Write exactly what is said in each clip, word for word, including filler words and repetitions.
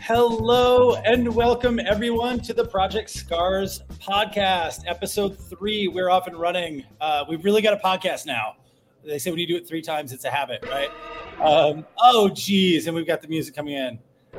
Hello and welcome everyone to the Project Scars podcast, episode three. We're off and running. Uh, we've really got a podcast now. They say when you do it three times, it's a habit, right? Um, oh, geez. And we've got the music coming in.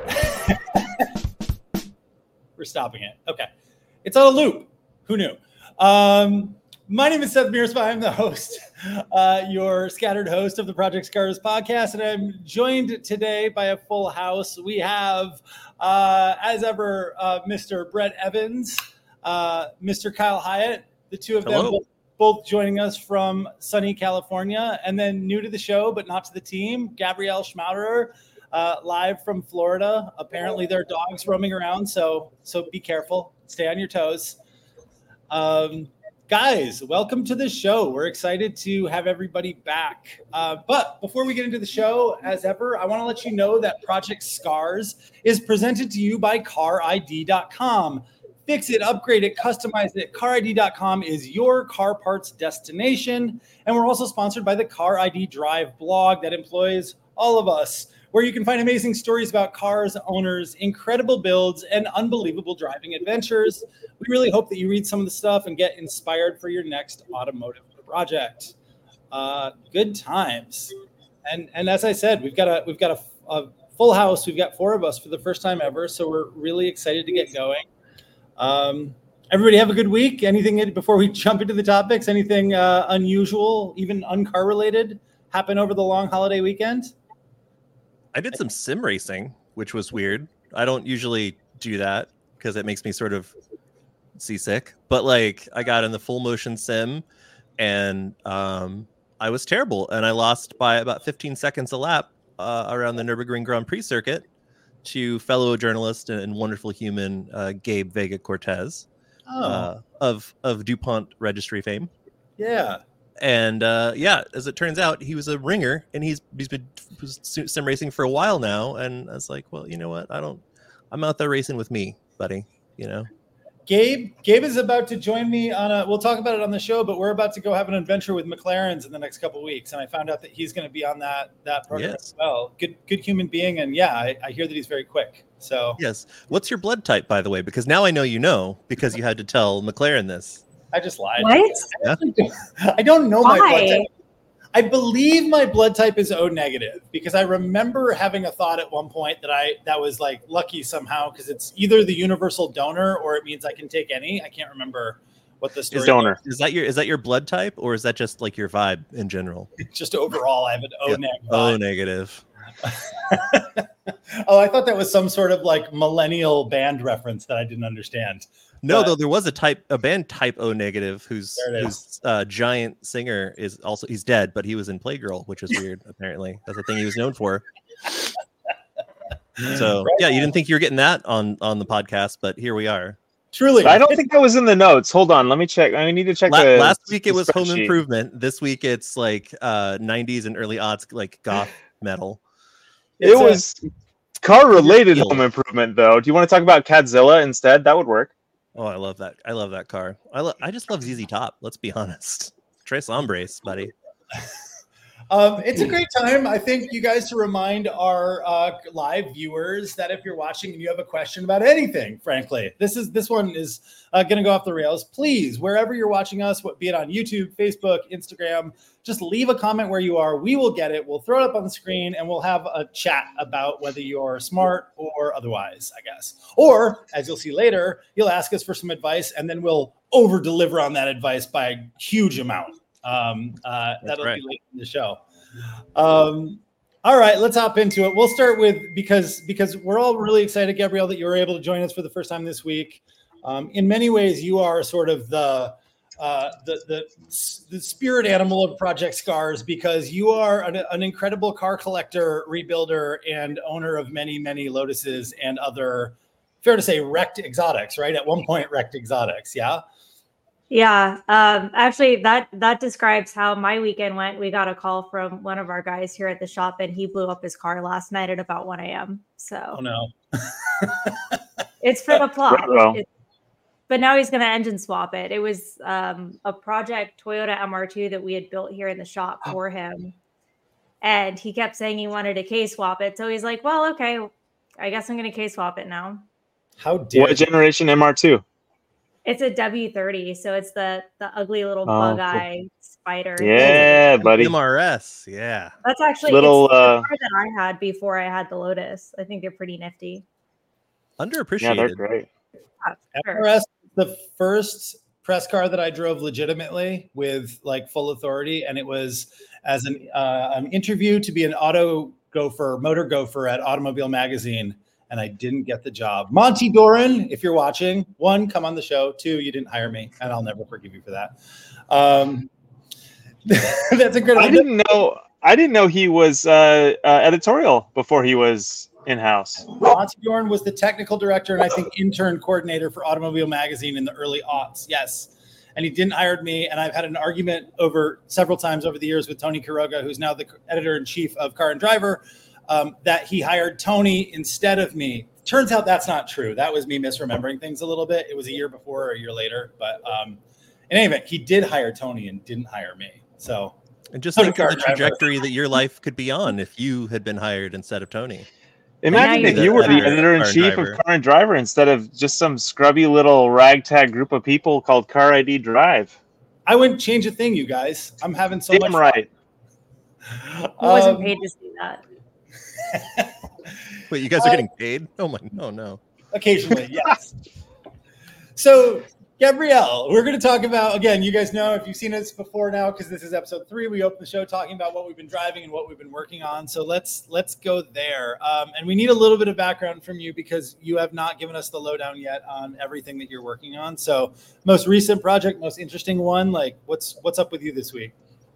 We're stopping it. Okay. It's on a loop. Who knew? Um, my name is Seth Mearsma. I'm the host, uh, your scattered host of the Project Scars podcast. And I'm joined today by a full house. We have, uh, as ever, uh, Mister Brett Evans, uh, Mister Kyle Hyatt, the two of Hello. them both, both joining us from sunny California. And then new to the show, but not to the team, Gabrielle Schmauderer, uh, live from Florida. Apparently there are dogs roaming around, so so be careful. Stay on your toes. Um, guys, welcome to the show. We're excited to have everybody back. Uh, but before we get into the show, as ever, I want to let you know that Project Scars is presented to you by car I D dot com. Fix it, upgrade it, customize it. car I D dot com is your car parts destination. And we're also sponsored by the Car I D Drive blog that employs all of us, where you can find amazing stories about cars, owners, incredible builds, and unbelievable driving adventures. We really hope that you read some of the stuff and get inspired for your next automotive project. Uh, good times. And and as I said, we've got a we've got a, a full house. We've got four of us for the first time ever, so we're really excited to get going. Um, everybody have a good week. Anything before we jump into the topics? Anything uh, unusual, even uncar related, happen over the long holiday weekend? I did some sim racing, which was weird. I don't usually do that because it makes me sort of seasick. But like, I got in the full motion sim, and um, I was terrible, and I lost by about fifteen seconds a lap uh, around the Nürburgring Grand Prix circuit to fellow journalist and wonderful human uh, Gabe Vega Cortez Oh, uh, of of DuPont Registry fame. yeah. And uh, yeah, as it turns out, he was a ringer, and he's he's been sim racing for a while now. And I was like, well, you know what? I don't. I'm out there racing with me, buddy. You know. Gabe, Gabe is about to join me on a. We'll talk about it on the show, but we're about to go have an adventure with McLaren's in the next couple of weeks, and I found out that he's going to be on that that program Yes. as well. Good, good human being, and yeah, I, I hear that he's very quick. So Yes. What's your blood type, by the way? Because now I know you know because you had to tell McLaren this. I just lied. What? I, actually don't, I don't know my blood Why? type. I believe my blood type is O negative because I remember having a thought at one point that I that was like lucky somehow because it's either the universal donor or it means I can take any. I can't remember what the story His donor. Is that your is that your blood type, or is that just like your vibe in general? is. Just overall, I have an O Yeah. negative. Oh, negative. Oh, I thought that was some sort of like millennial band reference that I didn't understand. No, But- though there was a type a band type O negative whose There it is. whose uh, giant singer is also he's dead, but he was in Playgirl, which is weird. Apparently, that's the thing he was known for. So Right yeah, you on. didn't think you were getting that on on the podcast, but here we are. Truly, I don't think that was in the notes. Hold on, let me check. I need to check La- the last week it the was Home spreadsheet. Improvement. This week it's like uh, nineties and early aughts like goth metal. It It's a- was car-related Feel. home improvement, though. Do you want to talk about Cadzilla instead? That would work. Oh, I love that. I love that car. I lo- I just love Z Z Top. Let's be honest. Tres Hombres, buddy. Um, it's a great time, I think, you guys, to remind our uh, live viewers that if you're watching and you have a question about anything, frankly, this is this one is uh, going to go off the rails. Please, wherever you're watching us, what be it on YouTube, Facebook, Instagram, just leave a comment where you are. We will get it. We'll throw it up on the screen, and we'll have a chat about whether you're smart or otherwise, I guess. Or, as you'll see later, you'll ask us for some advice, and then we'll over deliver on that advice by a huge amount. Um, uh, that'll right. be late in the show. Um, all right, let's hop into it. We'll start with because because we're all really excited, Gabrielle, that you were able to join us for the first time this week. Um, in many ways, you are sort of the uh, the the the spirit animal of Project Scars because you are an, an incredible car collector, rebuilder, and owner of many many Lotuses and other, fair to say, wrecked exotics. Right, at one point, wrecked exotics. Yeah. Yeah, um, actually, that that describes how my weekend went. We got a call from one of our guys here at the shop, and he blew up his car last night at about one a.m. So Oh no. it's for the plot. Ruh-roh. It- but now he's going to engine swap it. It was um, a project Toyota M R two that we had built here in the shop for him, and he kept saying he wanted to K swap it. So he's like, "Well, okay, I guess I'm going to K-swap it now. How dare What you. generation M R two? It's a W thirty, so it's the the ugly little Oh, bug cool. eye spider. Yeah, buddy. M R S, yeah. That's actually Little, it's the uh, car that I had before I had the Lotus. I think they're pretty nifty. Underappreciated. Yeah, they're great. Yeah, sure. M R S, the first press car that I drove legitimately with like full authority, and it was as an uh, an interview to be an auto gopher, motor gopher at Automobile Magazine, and I didn't get the job. Monty Doran, if you're watching, one, come on the show. Two, you didn't hire me, and I'll never forgive you for that. Um, that's a good. I didn't know. I didn't know he was uh, uh, editorial before he was in-house. Monty Doran was the technical director and I think intern coordinator for Automobile Magazine in the early aughts. Yes. And he didn't hire me. And I've had an argument over several times over the years with Tony Quiroga, who's now the editor in chief of Car and Driver, um, that he hired Tony instead of me. Turns out that's not true. That was me misremembering things a little bit. It was a year before or a year later. But um, in any event, he did hire Tony and didn't hire me. So, And just So think did of the Car Driver. trajectory that your life could be on if you had been hired instead of Tony. Imagine Now if you're you were the the editor-in-chief Car and of Car and Driver instead of just some scrubby little ragtag group of people called Car I D Drive. I wouldn't change a thing, you guys. I'm having so Damn much right. fun. I wasn't Um, paid to see that. Wait, you guys Uh, are getting paid? Oh my, oh no. Occasionally, yes. So, Gabrielle, we're going to talk about, again, you guys know if you've seen us before now, because this is episode three, we opened the show talking about what we've been driving and what we've been working on. So let's let's go there. Um, and we need a little bit of background from you because you have not given us the lowdown yet on everything that you're working on. So most recent project, most interesting one, like what's what's up with you this week?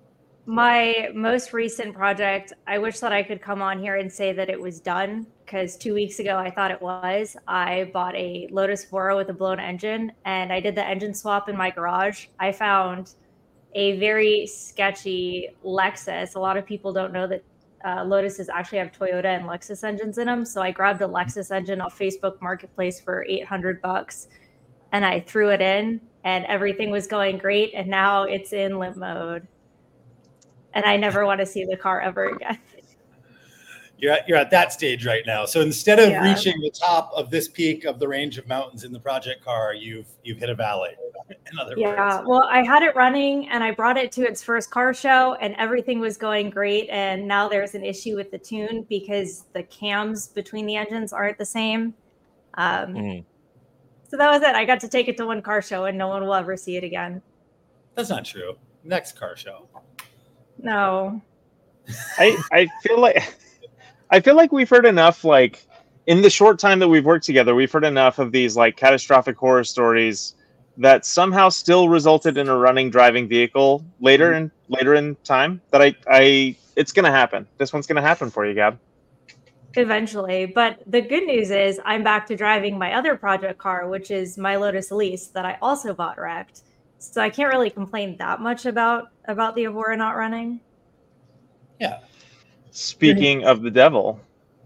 My most recent project, I wish that I could come on here and say that it was done because two weeks ago I thought it was. I bought a Lotus Vora with a blown engine and I did the engine swap in my garage. I found a very sketchy Lexus. A lot of people don't know that uh, Lotuses actually have Toyota and Lexus engines in them. So I grabbed a Lexus engine off Facebook Marketplace for eight hundred bucks and I threw it in and everything was going great. And now it's in limp mode. And I never want to see the car ever again. You're at, you're at that stage right now. So instead of Yeah. reaching the top of this peak of the range of mountains in the project car, you've you've hit a valley. In other Yeah, words, well, I had it running and I brought it to its first car show and everything was going great. And now there's an issue with the tune because the cams between the engines aren't the same. Um, Mm. So that was it. I got to take it to one car show and no one will ever see it again. that's not true. Next car show. No. I, I feel like I feel like we've heard enough, like in the short time that we've worked together, we've heard enough of these like catastrophic horror stories that somehow still resulted in a running driving vehicle later in later in time. That I I it's gonna happen. This one's gonna happen for you, Gab. Eventually. But the good news is I'm back to driving my other project car, which is my Lotus Elise that I also bought wrecked. So I can't really complain that much about about the Evora not running. Yeah. Speaking of the devil,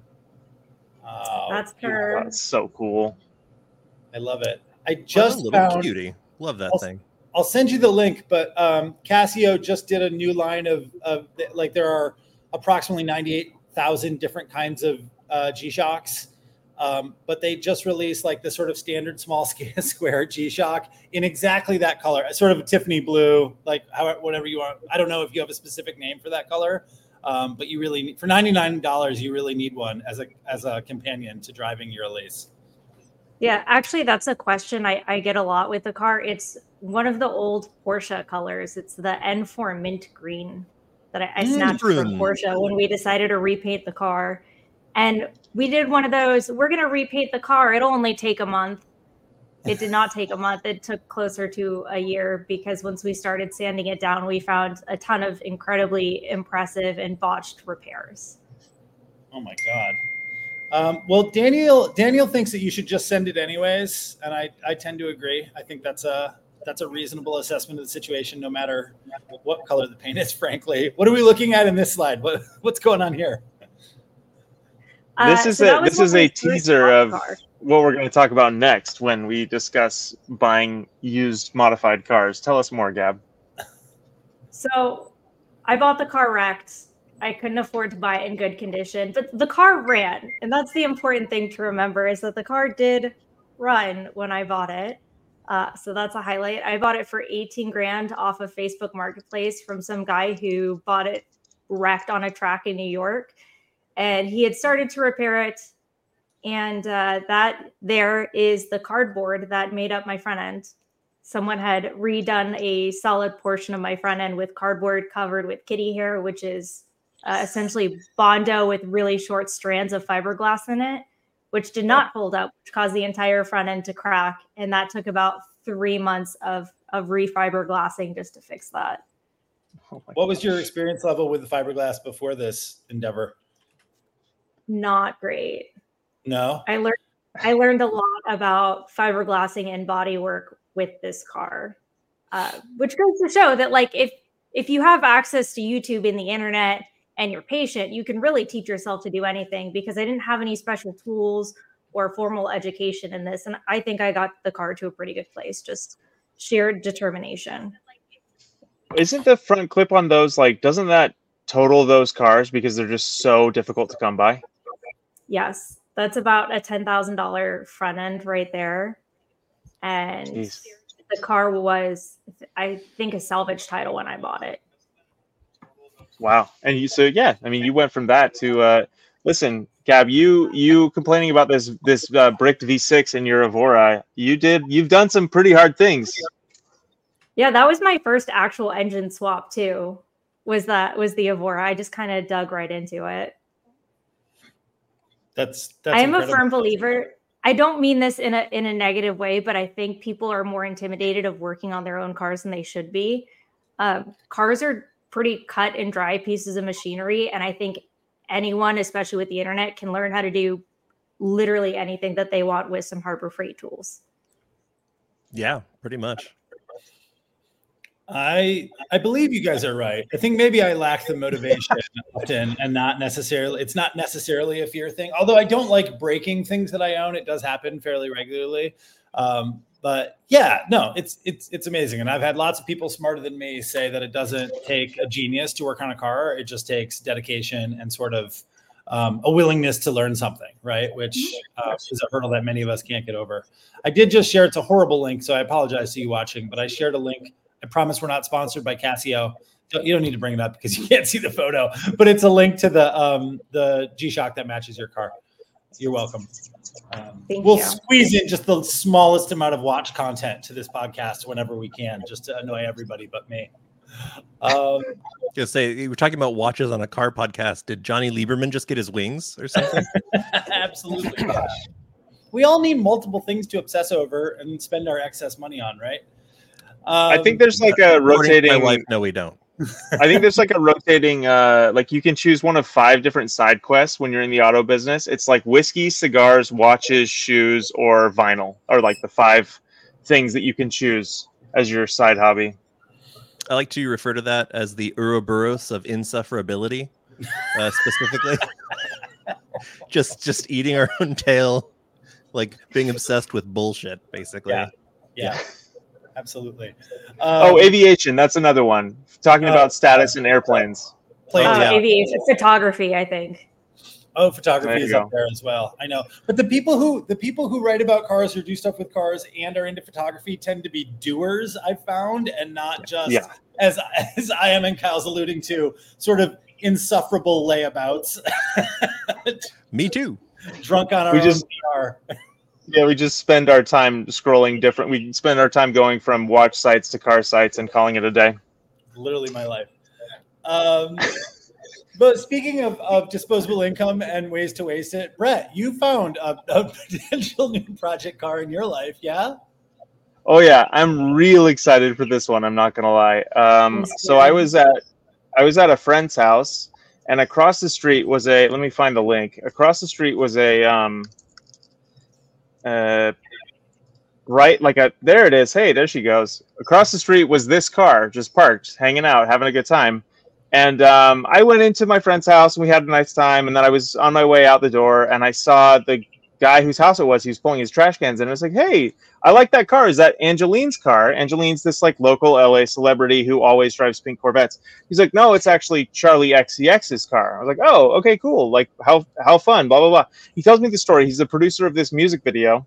Oh, That's beautiful. her. that's so cool. I love it. I What a just little found. cutie. Love that Also- thing. I'll send you the link, but um, Casio just did a new line of, of like there are approximately ninety-eight thousand different kinds of uh, G-Shocks, um, but they just released like the sort of standard small scale square G-Shock in exactly that color, sort of a Tiffany blue, like how, whatever you want. I don't know if you have a specific name for that color, um, but you really need, for ninety-nine dollars, you really need one as a as a companion to driving your Elise. Yeah, actually, that's a question I, I get a lot with the car. It's one of the old Porsche colors. It's the N four mint green that I, I Mm, snatched from green. Porsche when we decided to repaint the car. And we did one of those, we're going to repaint the car. It'll only take a month. It did not take a month. It took closer to a year because once we started sanding it down, we found a ton of incredibly impressive and botched repairs. Oh my God. Um, well, Daniel, Daniel thinks that you should just send it anyways. And I, I tend to agree. I think that's a, that's a reasonable assessment of the situation, no matter what color the paint is, frankly. What are we looking at in this slide? What, what's going on here? This Uh, is so that a was this one is of my a first teaser car of car. what we're going to talk about next when we discuss buying used modified cars. Tell us more, Gab. So I bought the car wrecked. I couldn't afford to buy it in good condition, but the car ran. And that's the important thing to remember is that the car did run when I bought it. Uh, so that's a highlight. I bought it for eighteen grand off of Facebook Marketplace from some guy who bought it wrecked on a track in New York. And he had started to repair it. And uh, that there is the cardboard that made up my front end. Someone had redone a solid portion of my front end with cardboard covered with kitty hair, which is uh, essentially Bondo with really short strands of fiberglass in it, which did not hold up, which caused the entire front end to crack. And that took about three months of, of re-fiberglassing just to fix that. Oh what was your experience level with the fiberglass before this endeavor? Not great. No, I learned I learned a lot about fiberglassing and bodywork with this car, uh, which goes to show that, like, if if you have access to YouTube and the internet and you're patient, you can really teach yourself to do anything. Because I didn't have any special tools or formal education in this, and I think I got the car to a pretty good place. Just sheer determination. Isn't the front clip on those, like, doesn't that total those cars because they're just so difficult to come by? Yes. That's about a ten thousand dollars front end right there. And Jeez. The car was, I think, a salvage title when I bought it. Wow. And you, so, yeah, I mean, you went from that to, uh, listen, Gab, you you complaining about this this uh, bricked V six in your Evora, you did, you've done some pretty hard things. Yeah, that was my first actual engine swap, too, was that was the Evora. I just kind of dug right into it. That's, that's I am incredible. a firm believer. I don't mean this in a in a negative way, but I think people are more intimidated of working on their own cars than they should be. Um, cars are pretty cut and dry pieces of machinery, and I think anyone, especially with the internet, can learn how to do literally anything that they want with some Harbor Freight tools. Yeah, pretty much. I I believe you guys are right. I think maybe I lack the motivation often, and not necessarily. It's not necessarily a fear thing. Although I don't like breaking things that I own, it does happen fairly regularly. Um, but yeah, no, it's it's it's amazing, and I've had lots of people smarter than me say that it doesn't take a genius to work on a car. It just takes dedication and sort of um, a willingness to learn something, right? Which uh, is a hurdle that many of us can't get over. I did just share. It's a horrible link, so I apologize to you watching, but I shared a link. I promise we're not sponsored by Casio. You don't need to bring it up because you can't see the photo, but it's a link to the um, the G-Shock that matches your car. You're welcome. Um, Thank we'll you. squeeze in just the smallest amount of watch content to this podcast whenever we can, just to annoy everybody but me. Um, Just say you were talking about watches on a car podcast. Did Johnny Lieberman just get his wings or something? Absolutely. We all need multiple things to obsess over and spend our excess money on, right? Um, I think there's like a rotating. My wife, no, we don't. I think there's like a rotating. Uh, like you can choose one of five different side quests when you're in the auto business. It's like whiskey, cigars, watches, shoes, or vinyl, or like the five things that you can choose as your side hobby. I like to refer to that as the Ouroboros of insufferability, uh, specifically. just just eating our own tail, like being obsessed with bullshit, basically. Yeah. Yeah. Absolutely. Um, oh, aviation. That's another one. Talking uh, about status in airplanes. Planes, Uh, yeah. aviation, photography, I think. Oh, photography There you is go. up there as well. I know. But the people who the people who write about cars or do stuff with cars and are into photography tend to be doers, I've found, and not just Yeah. as as I am and Kyle's alluding to, sort of insufferable layabouts. Me too. Drunk on our We own just- P R. Yeah, we just spend our time scrolling different. We spend our time going from watch sites to car sites and calling it a day. Literally my life. Um, but speaking of, of disposable income and ways to waste it, Brett, you found a, a potential new project car in your life, yeah? Oh yeah, I'm real excited for this one. I'm not gonna lie. Um, so I was at I was at a friend's house, and across the street was a. Let me find the link. Across the street was a. Um, uh, right, like a. There it is. Hey, there she goes. Across the street was this car, just parked, hanging out, having a good time. And um, I went into my friend's house, and we had a nice time. And then I was on my way out the door, and I saw the guy whose house it was, he was pulling his trash cans in. And I was like, hey, I like that car. Is that Angeline's car? Angeline's this like local L A celebrity who always drives pink Corvettes. He's like, no, it's actually Charlie X C X's car. I was like, oh, okay, cool. Like how how fun, blah, blah, blah. He tells me the story. He's the producer of this music video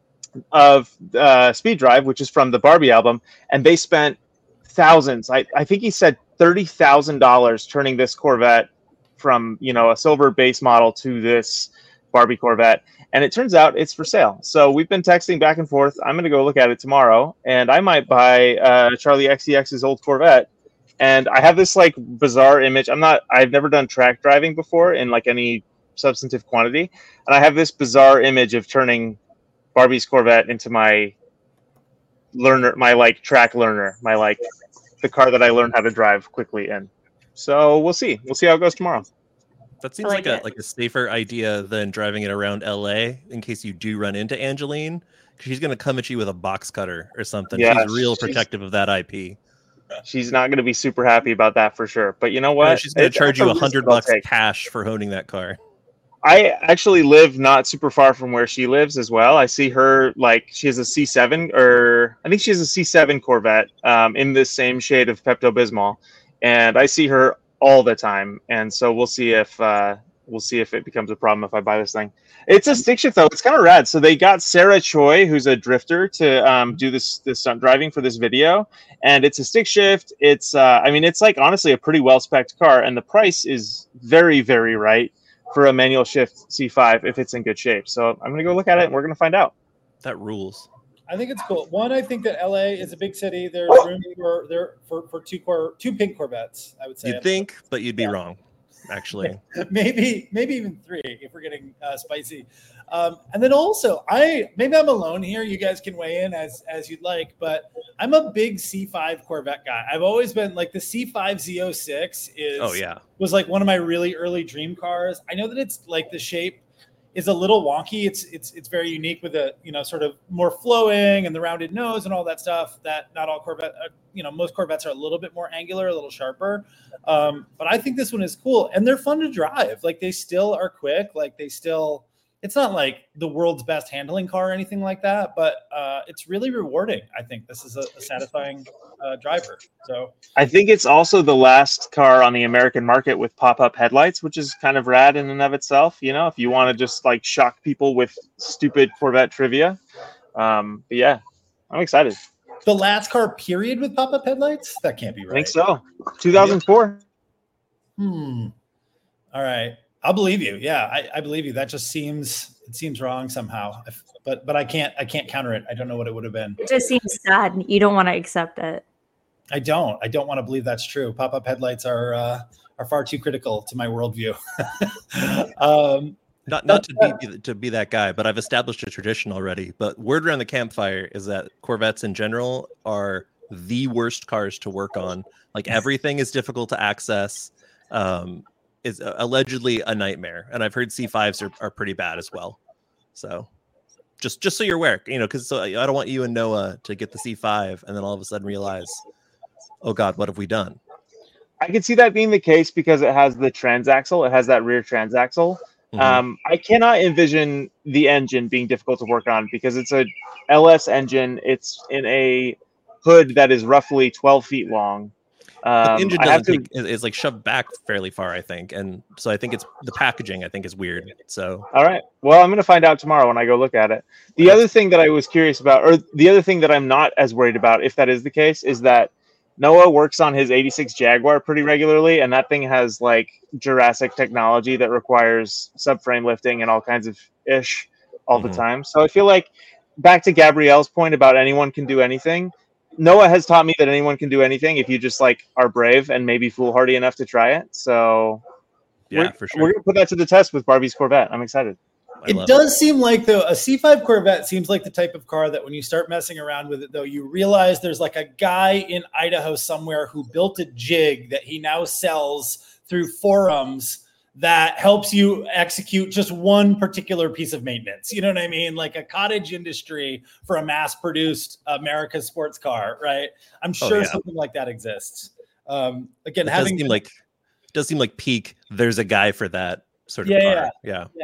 of uh, Speed Drive, which is from the Barbie album. And they spent thousands. I, I think he said thirty thousand dollars turning this Corvette from, you know, a silver base model to this Barbie Corvette. And it turns out it's for sale. So we've been texting back and forth. I'm going to go look at it tomorrow, and I might buy uh, Charlie X C X's old Corvette. And I have this like bizarre image. I'm not, I've never done track driving before in like any substantive quantity. And I have this bizarre image of turning Barbie's Corvette into my learner, my like track learner, my like the car that I learned how to drive quickly in. So we'll see. We'll see how it goes tomorrow. That seems like like, it. a like a safer idea than driving it around L A in case you do run into Angeline, because she's going to come at you with a box cutter or something. Yeah, she's real she's- protective of that I P. She's not going to be super happy about that for sure. But you know what? Yeah, she's going It- to charge that's you a a hundred risk I'll bucks take. cash for honing that car. I actually live not super far from where she lives as well. I see her like she has a C seven, or I think she has a C seven Corvette um, in this same shade of Pepto Bismol, and I see her all the time. And so we'll see if uh, we'll see if it becomes a problem if I buy this thing. It's a stick shift though. It's kind of rad. So they got Sarah Choi, who's a drifter, to um, do this this stunt driving for this video, and it's a stick shift. It's uh, I mean it's like honestly a pretty well spec'd car, and the price is very very right for a manual shift C five if it's in good shape. So I'm going to go look at it and we're going to find out. That rules. I think it's cool. One, I think that L A is a big city. There's room for there for, for two cor two pink Corvettes, I would say. You'd think, but you'd be Yeah. wrong, actually. maybe maybe even three if we're getting uh, spicy. Um, and then also, I maybe I'm alone here. You guys can weigh in as as you'd like, but I'm a big C five Corvette guy. I've always been like the C five Z oh six is Oh, yeah. was like one of my really early dream cars. I know that it's like the shape is a little wonky. It's it's it's very unique with a you know sort of more flowing and the rounded nose and all that stuff. That not all Corvette, uh, you know, most Corvettes are a little bit more angular, a little sharper. Um, but I think this one is cool, and they're fun to drive. Like they still are quick. Like they still. It's not like the world's best handling car or anything like that, but uh, it's really rewarding. I think this is a, a satisfying uh, driver. So I think it's also the last car on the American market with pop-up headlights, which is kind of rad in and of itself. You know, if you want to just like shock people with stupid Corvette trivia. Um, but yeah, I'm excited. the last car period with pop-up headlights? That can't be right. I think so. two thousand four. Hmm. All right. I'll believe you. Yeah, I, I believe you. That just seems it seems wrong somehow. If, but but I can't I can't counter it. I don't know what it would have been. It just seems sad. You don't want to accept it. I don't. I don't want to believe that's true. Pop-up headlights are uh, are far too critical to my worldview. um, Not not to be to be that guy, but I've established a tradition already. But word around the campfire is that Corvettes in general are the worst cars to work on. Like everything is difficult to access. Um, is allegedly a nightmare, and I've heard C fives are, are pretty bad as well. So, just just so you're aware, you know, because so I don't want you and Noah to get the C five and then all of a sudden realize, oh God, what have we done? I can see that being the case because it has the transaxle. It has that rear transaxle. Mhm. Um, I cannot envision the engine being difficult to work on because it's a L S engine. It's in a hood that is roughly twelve feet long. But Um, the engine I have doesn't to, take, is, is like shoved back fairly far, I think, and so I think it's the packaging. I think is weird. So all right. Well, I'm going to find out tomorrow when I go look at it. The other thing that I was curious about, or the other thing that I'm not as worried about, if that is the case, is that Noah works on his eighty-six Jaguar pretty regularly, and that thing has like Jurassic technology that requires subframe lifting and all kinds of ish all Mhm. the time. So I feel like back to Gabrielle's point about anyone can do anything. Noah has taught me that anyone can do anything if you just like are brave and maybe foolhardy enough to try it. So yeah, we're, for sure. we're gonna put that to the test with Barbie's Corvette. I'm excited. I It love does seem like though a C five Corvette seems like the type of car that when you start messing around with it though you realize there's like a guy in Idaho somewhere who built a jig that he now sells through forums that helps you execute just one particular piece of maintenance. You know what I mean? Like a cottage industry for a mass-produced America's sports car, right? I'm Oh, sure yeah. something like that exists. Um, again, It does having seem like it does seem like peak. There's a guy for that sort of Yeah, car. yeah. Yeah. yeah,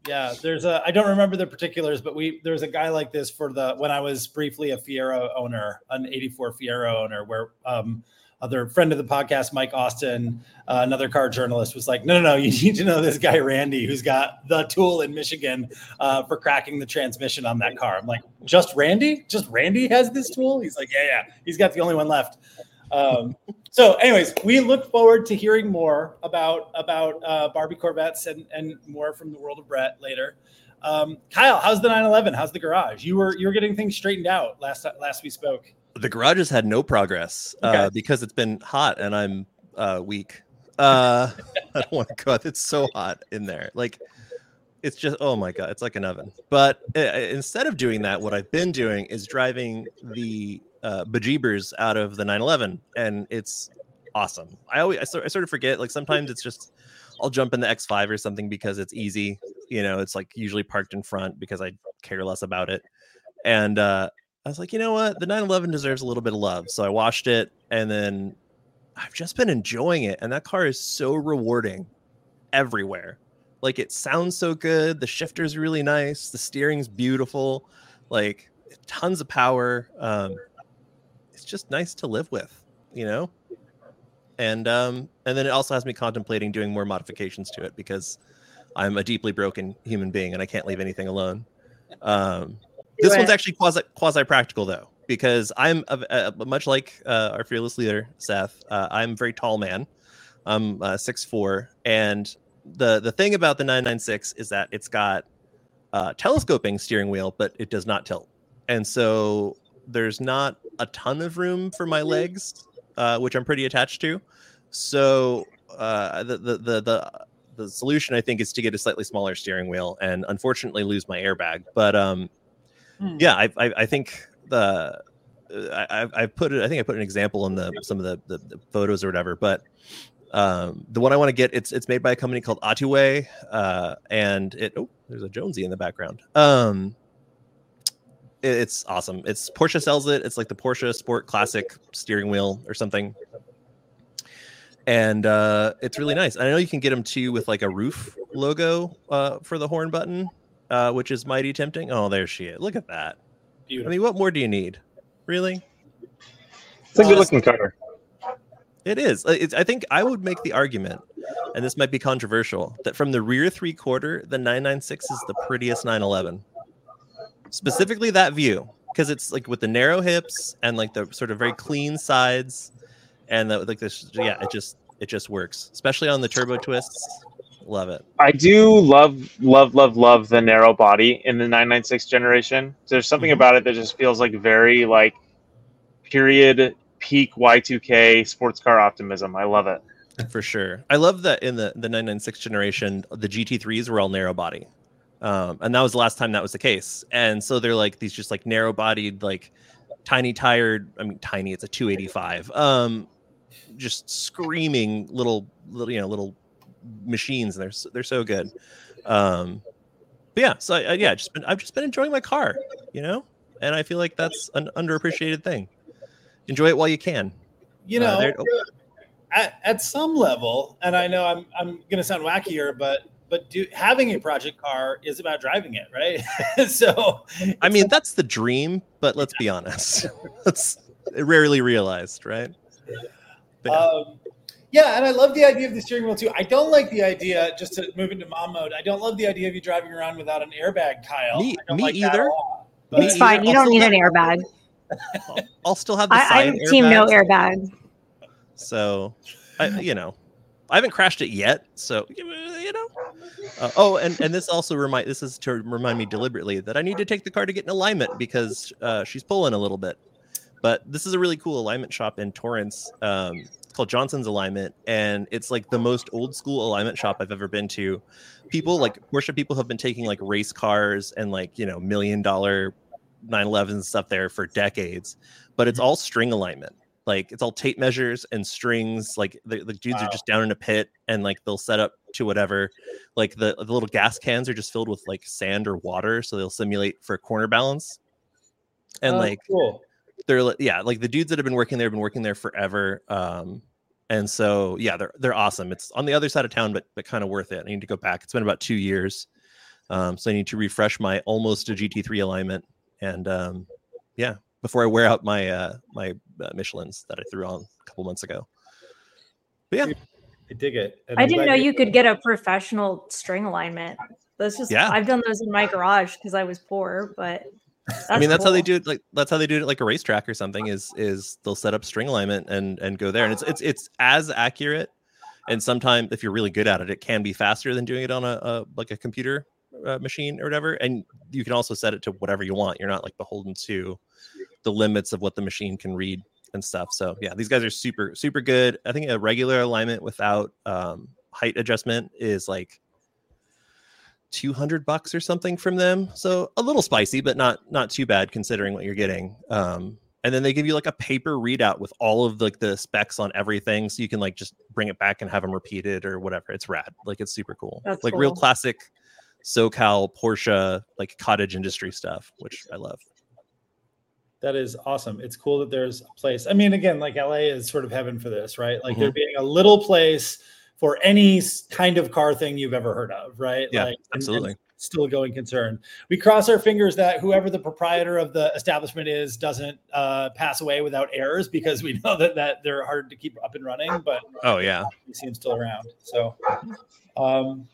Yeah, there's a, I don't remember the particulars, but we, there's a guy like this for the, when I was briefly a Fiero owner, an eighty-four Fiero owner, where um, other friend of the podcast, Mike Austin, uh, another car journalist, was like, no, no, no, you need to know this guy, Randy, who's got the tool in Michigan uh, for cracking the transmission on that car. I'm like, just Randy? Just Randy has this tool? He's like, yeah, yeah, he's got the only one left. Um, so anyways, we look forward to hearing more about, about uh, Barbie Corvettes and, and more from the world of Brett later. Um, Kyle, how's the nine eleven? How's the garage? You were, you were getting things straightened out last, last we spoke. The garage has had no progress Okay. uh, because it's been hot and I'm uh, weak. Uh, I don't want to go. It's so hot in there. Like, it's just, oh my God, it's like an oven. But uh, instead of doing that, what I've been doing is driving the uh, bejeebers out of the nine eleven, and it's awesome. I always, I sort, I sort of forget, like sometimes it's just, I'll jump in the X five or something because it's easy. You know, it's like usually parked in front because I care less about it. And uh, I was like, you know what? The nine eleven deserves a little bit of love. So I washed it, and then I've just been enjoying it. And that car is so rewarding everywhere. Like, it sounds so good. The shifter's really nice. The steering's beautiful. Like, tons of power. Um, it's just nice to live with, you know? And um, and then it also has me contemplating doing more modifications to it because I'm a deeply broken human being and I can't leave anything alone. Um, this it. one's actually quasi quasi practical though, because I'm a, a, much like uh, our fearless leader Seth. Uh, I'm a very tall man. I'm uh, six foot four, and the the thing about the nine ninety-six is that it's got uh, telescoping steering wheel, but it does not tilt, and so there's not a ton of room for my legs, uh, which I'm pretty attached to. So uh, the, the the the the solution, I think, is to get a slightly smaller steering wheel, and unfortunately lose my airbag. But um, hmm. yeah, I, I I think the I I put it. I think I put an example in the some of the, the, the photos or whatever. But um, the one I want to get, it's it's made by a company called Atuway, uh, and it oh, there's a Jonesy in the background. Um, it, it's awesome. It's Porsche sells it. It's like the Porsche Sport Classic steering wheel or something. And uh, it's really nice. I know you can get them too with like a roof logo uh, for the horn button, uh, which is mighty tempting. Oh, there she is. Look at that. Beautiful. I mean, what more do you need? Really? It's a good looking car. It is. It's, I think I would make the argument, and this might be controversial, that from the rear three quarter, the nine ninety-six is the prettiest nine eleven. Specifically that view, because it's like with the narrow hips and like the sort of very clean sides. And the, like this, yeah, it just it just works, especially on the turbo twists. Love it. I do love, love, love, love the narrow body in the nine ninety-six generation. There's something mm-hmm. about it that just feels like very like period peak Y two K sports car optimism. I love it. For sure. I love that in the, the nine ninety-six generation, the G T threes were all narrow body. Um, and that was the last time that was the case. And so they're like these just like narrow bodied, like tiny tired. I mean, tiny, it's a two eighty-five. Um, just screaming little, little, you know, little machines, and they're they're so good. Um, but yeah, so I, yeah, just been I've just been enjoying my car, you know, and I feel like that's an underappreciated thing. Enjoy it while you can. You know, uh, oh. at at some level, and I know I'm I'm gonna sound wackier, but but do, having a project car is about driving it, right? So I mean, that's the dream, but let's be honest, it's rarely realized, right? Yeah. Um, yeah, and I love the idea of the steering wheel too. I don't like the idea, just to move into mom mode, I don't love the idea of you driving around without an airbag, Kyle. Me, I don't me like either. All, but it's fine. You don't need an airbag. I'll, I'll still have the I, side I'm team no airbag. So, I, you know, I haven't crashed it yet. So, you know. Uh, oh, and, and this also remind this is to remind me deliberately that I need to take the car to get in alignment because uh, she's pulling a little bit. But this is a really cool alignment shop in Torrance. Um, it's called Johnson's Alignment, and it's like the most old school alignment shop I've ever been to. People like Porsche people have been taking like race cars and like, you know, million dollar nine elevens and stuff there for decades, but it's all string alignment. Like it's all tape measures and strings. Like the, the dudes wow. are just down in a pit and like they'll set up to whatever. Like the, the little gas cans are just filled with like sand or water, so they'll simulate for corner balance. And oh, like cool. They're yeah, like the dudes that have been working there have been working there forever. Um, and so yeah, they're they're awesome. It's on the other side of town, but but kind of worth it. I need to go back. It's been about two years. Um, so I need to refresh my almost a G T three alignment, and um, yeah, before I wear out my uh, my uh, Michelins that I threw on a couple months ago. But yeah, I dig it. And I I'm didn't glad know you could get a professional string alignment. That's just Yeah. I've done those in my garage because I was poor, but that's I mean that's how they cool. do it. Like that's how they do it at like a racetrack or something. Is is they'll set up string alignment and and go there, and it's it's it's as accurate. And sometimes if you're really good at it, it can be faster than doing it on a, a like a computer uh, machine or whatever. And you can also set it to whatever you want. You're not like beholden to the limits of what the machine can read and stuff. So yeah, these guys are super, super good. I think a regular alignment without um, height adjustment is like two hundred bucks or something from them. So a little spicy, but not, not too bad considering what you're getting. Um, and then they give you like a paper readout with all of like the specs on everything. So you can like just bring it back and have them repeated or whatever. It's rad. Like it's super cool. That's like cool. real classic SoCal Porsche, like cottage industry stuff, which I love. That is awesome. It's cool that there's a place. I mean, again, like L A is sort of heaven for this, right? Like Mhm. there being a little place for any s- kind of car thing you've ever heard of, right? Yeah, like, and- absolutely. and still a going concern. We cross our fingers that whoever the proprietor of the establishment is doesn't uh, pass away without errors, because we know that that they're hard to keep up and running. But Oh yeah. we see them still around. So, um,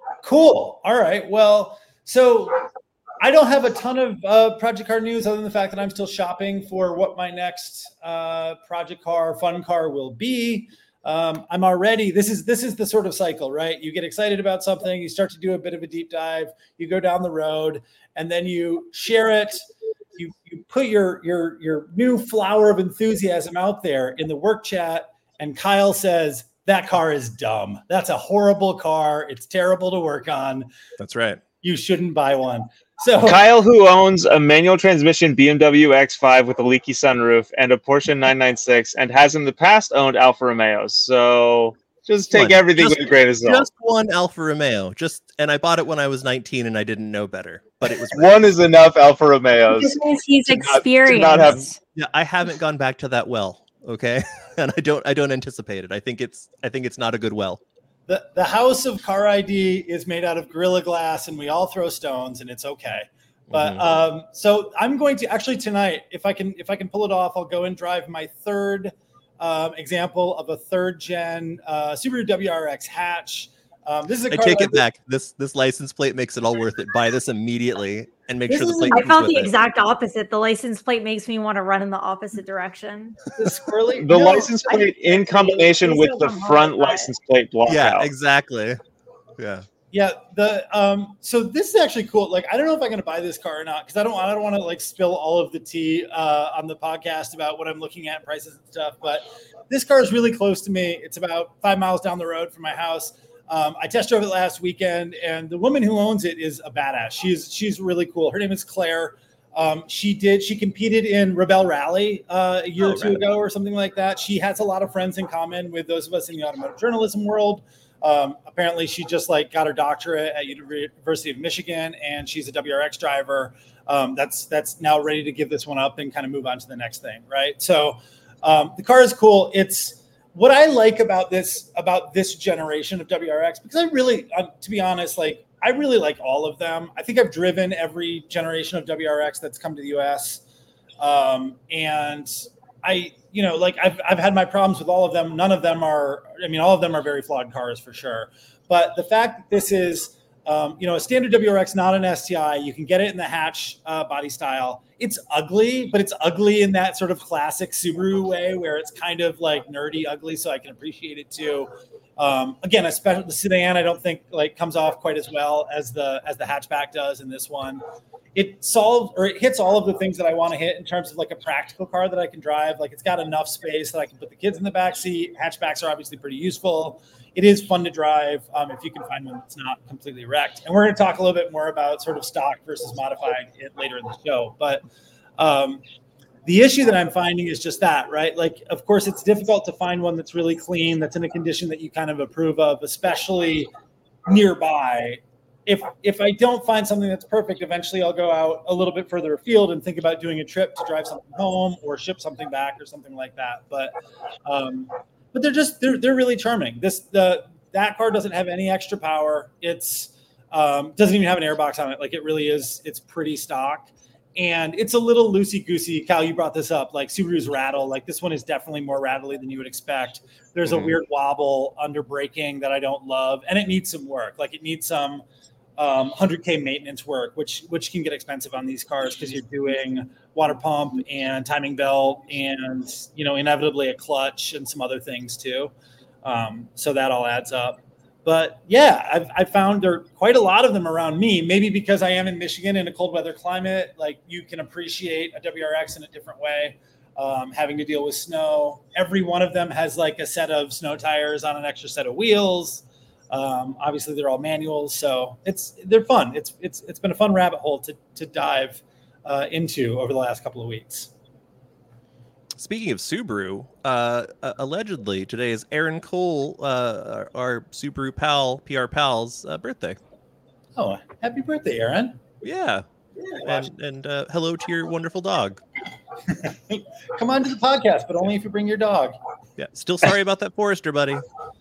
cool. All right. Well, so I don't have a ton of uh, project car news other than the fact that I'm still shopping for what my next uh, project car, fun car will be. Um, I'm already, this is, this is the sort of cycle, right? You get excited about something, you start to do a bit of a deep dive, you go down the road, and then you share it. You, you put your, your, your new flower of enthusiasm out there in the work chat, and Kyle says, that car is dumb. That's a horrible car. It's terrible to work on. That's right. You shouldn't buy one. So Kyle, who owns a manual transmission B M W X five with a leaky sunroof and a Porsche nine ninety-six, and has in the past owned Alfa Romeos. So just take One. everything Just- with a grain of salt. Just one Alfa Romeo. Just and I bought it when I was nineteen and I didn't know better. But it was One is enough Alfa Romeos. This means he's to not- to experienced. not have- yeah, I haven't gone back to that well. Okay. And I don't I don't anticipate it. I think it's I think it's not a good well. the, the house of Car I D is made out of Gorilla Glass, and we all throw stones, and it's okay. But Mhm. um, so I'm going to actually tonight, if I can, if I can pull it off, I'll go and drive my third um, example of a third gen uh, Subaru W R X hatch. Um, this is a I car take that it back. This this license plate makes it all worth it. Buy this immediately and make This sure the is- plate I comes felt with the it. exact opposite. The license plate makes me want to run in the opposite direction. the squirrely. The No, license I- plate in combination Please with don't the come home front with that. license plate blockout. Yeah, exactly. Yeah. Yeah, the um so this is actually cool. Like, I don't know if I'm gonna buy this car or not, because I don't I don't want to like spill all of the tea uh on the podcast about what I'm looking at, prices and stuff. But this car is really close to me. It's about five miles down the road from my house. Um, I test drove it last weekend, and the woman who owns it is a badass. She's she's really cool. Her name is Claire. Um, she did she competed in Rebel Rally uh, a year Oh, or two rad. ago or something like that. She has a lot of friends in common with those of us in the automotive journalism world. Um, apparently, she just like got her doctorate at University of Michigan, and she's a W R X driver. Um, that's that's now ready to give this one up and kind of move on to the next thing, right? So um, the car is cool. It's what I like about this about this generation of W R X, because I really, uh, to be honest, like I really like all of them. I think I've driven every generation of W R X that's come to the U S, um, and I, you know, like I've I've had my problems with all of them. None of them are, I mean, all of them are very flawed cars for sure. But the fact that this is, um, you know, a standard W R X, not an S T I, you can get it in the hatch uh, body style. It's ugly, but it's ugly in that sort of classic Subaru way where it's kind of like nerdy ugly, so I can appreciate it too. Um, again, especially the sedan, I don't think like comes off quite as well as the as the hatchback does in this one. It solves or it hits all of the things that I want to hit in terms of like a practical car that I can drive. Like it's got enough space that I can put the kids in the back seat. Hatchbacks are obviously pretty useful. It is fun to drive um, if you can find one that's not completely wrecked. And we're going to talk a little bit more about sort of stock versus modifying it later in the show. But um, the issue that I'm finding is just that, right? Like, of course, it's difficult to find one that's really clean, that's in a condition that you kind of approve of, especially nearby. If if I don't find something that's perfect, eventually I'll go out a little bit further afield and think about doing a trip to drive something home or ship something back or something like that. But um, but they're just they're they're really charming. This the that car doesn't have any extra power. It's Um, doesn't even have an airbox on it. Like it really is. It's pretty stock. And it's a little loosey-goosey. Cal, you brought this up. Like Subaru's rattle. Like this one is definitely more rattly than you would expect. There's mm-hmm. a weird wobble under braking that I don't love. And it needs some work. Like it needs some um, one hundred K maintenance work, which which can get expensive on these cars because you're doing water pump and timing belt and, you know, inevitably a clutch and some other things too. Um, so that all adds up. But yeah, I've, I found there are quite a lot of them around me, maybe because I am in Michigan in a cold weather climate. Like you can appreciate a W R X in a different way, um, having to deal with snow. Every one of them has like a set of snow tires on an extra set of wheels. Um, obviously they're all manuals, so it's, they're fun. It's, it's, it's been a fun rabbit hole to, to dive uh, into over the last couple of weeks. Speaking of Subaru, uh, uh, allegedly today is Aaron Cole, uh, our, our Subaru pal, P R pal's uh, birthday. Oh, happy birthday, Aaron. Yeah. yeah and and uh, hello to your wonderful dog. Come on to the podcast, but only if you bring your dog. Yeah. Still sorry about that Forester, buddy.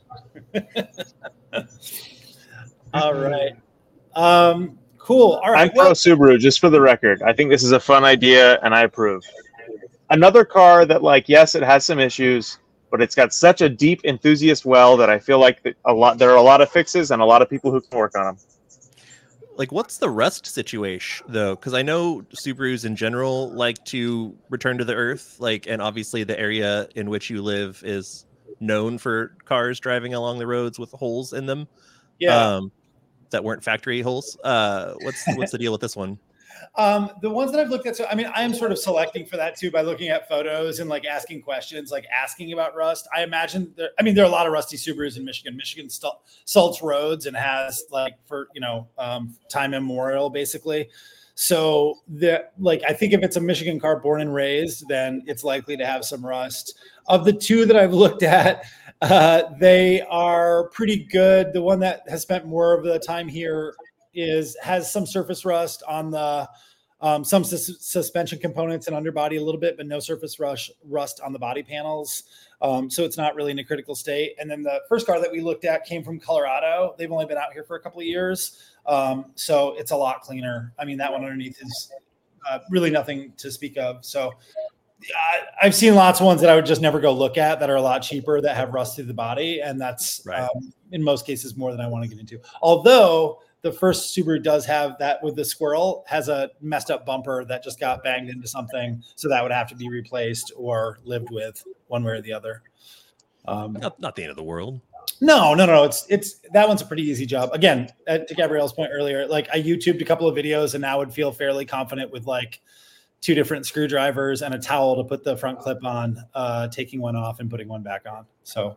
All right. Um, cool. All right. I'm pro well, Subaru, just for the record. I think this is a fun idea, and I approve. Another car that, like, yes, it has some issues, but it's got such a deep enthusiast well that I feel like a lot there are a lot of fixes and a lot of people who can work on them. Like, what's the rust situation, though? Because I know Subarus in general like to return to the earth, like, and obviously the area in which you live is known for cars driving along the roads with holes in them. Yeah, um, that weren't factory holes. Uh, what's what's the deal with this one? Um, the ones that I've looked at, so I mean, I am sort of selecting for that too by looking at photos and like asking questions, like asking about rust. I imagine there, I mean, there are a lot of rusty Subarus in Michigan. Michigan st- salts roads and has like for, you know, um, time immemorial basically. So the, like, I think if it's a Michigan car born and raised, then it's likely to have some rust. Of the two that I've looked at, uh, they are pretty good. The one that has spent more of the time here is has some surface rust on the um, some sus- suspension components and underbody a little bit, but no surface rush rust on the body panels. Um, so it's not really in a critical state. And then the first car that we looked at came from Colorado. They've only been out here for a couple of years. Um, so it's a lot cleaner. I mean, that one underneath is uh, really nothing to speak of. So uh, I've seen lots of ones that I would just never go look at that are a lot cheaper that have rust through the body. And that's right. um, in most cases more than I want to get into. Although the first Subaru does have that with the squirrel, has a messed up bumper that just got banged into something. So that would have to be replaced or lived with one way or the other. Um, not, not the end of the world. No, no, no. It's, it's, that one's a pretty easy job. Again, to Gabrielle's point earlier, like I YouTubed a couple of videos and now would feel fairly confident with like two different screwdrivers and a towel to put the front clip on, uh, taking one off and putting one back on. So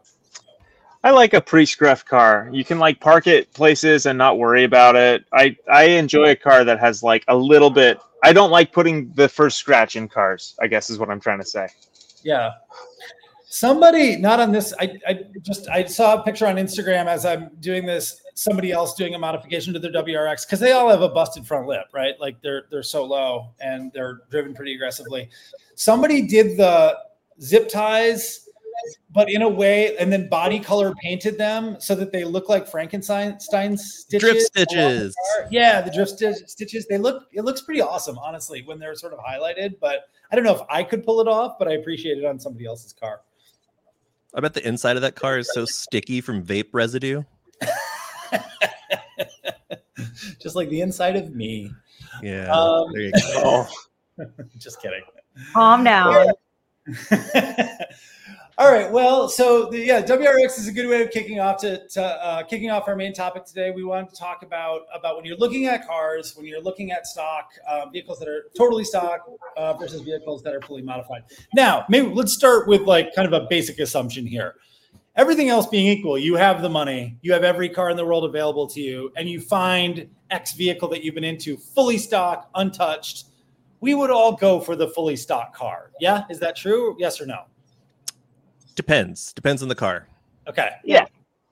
I like a pre-scruff car. You can like park it places and not worry about it. I, I enjoy a car that has like a little bit. I don't like putting the first scratch in cars, I guess is what I'm trying to say. Yeah. Somebody, not on this, I, I just, I saw a picture on Instagram as I'm doing this, somebody else doing a modification to their W R X because they all have a busted front lip, right? Like they're, they're so low and they're driven pretty aggressively. Somebody did the zip ties, but in a way, and then body color painted them so that they look like Frankenstein stitches. Drift stitches. The yeah, the drift st- stitches. They look, it looks pretty awesome, honestly, when they're sort of highlighted. But I don't know if I could pull it off, but I appreciate it on somebody else's car. I bet the inside of that car is so sticky from vape residue. Just like the inside of me. Yeah. Um, there you go. Just kidding. Calm down. All right. Well, so the, yeah, W R X is a good way of kicking off to, to uh, kicking off our main topic today. We wanted to talk about about when you're looking at cars, when you're looking at stock uh, vehicles that are totally stock uh, versus vehicles that are fully modified. Now, maybe let's start with like kind of a basic assumption here. Everything else being equal, you have the money, you have every car in the world available to you, and you find X vehicle that you've been into fully stock, untouched. We would all go for the fully stock car. Yeah, is that true? Yes or no? Depends. Depends on the car. Okay. Yeah.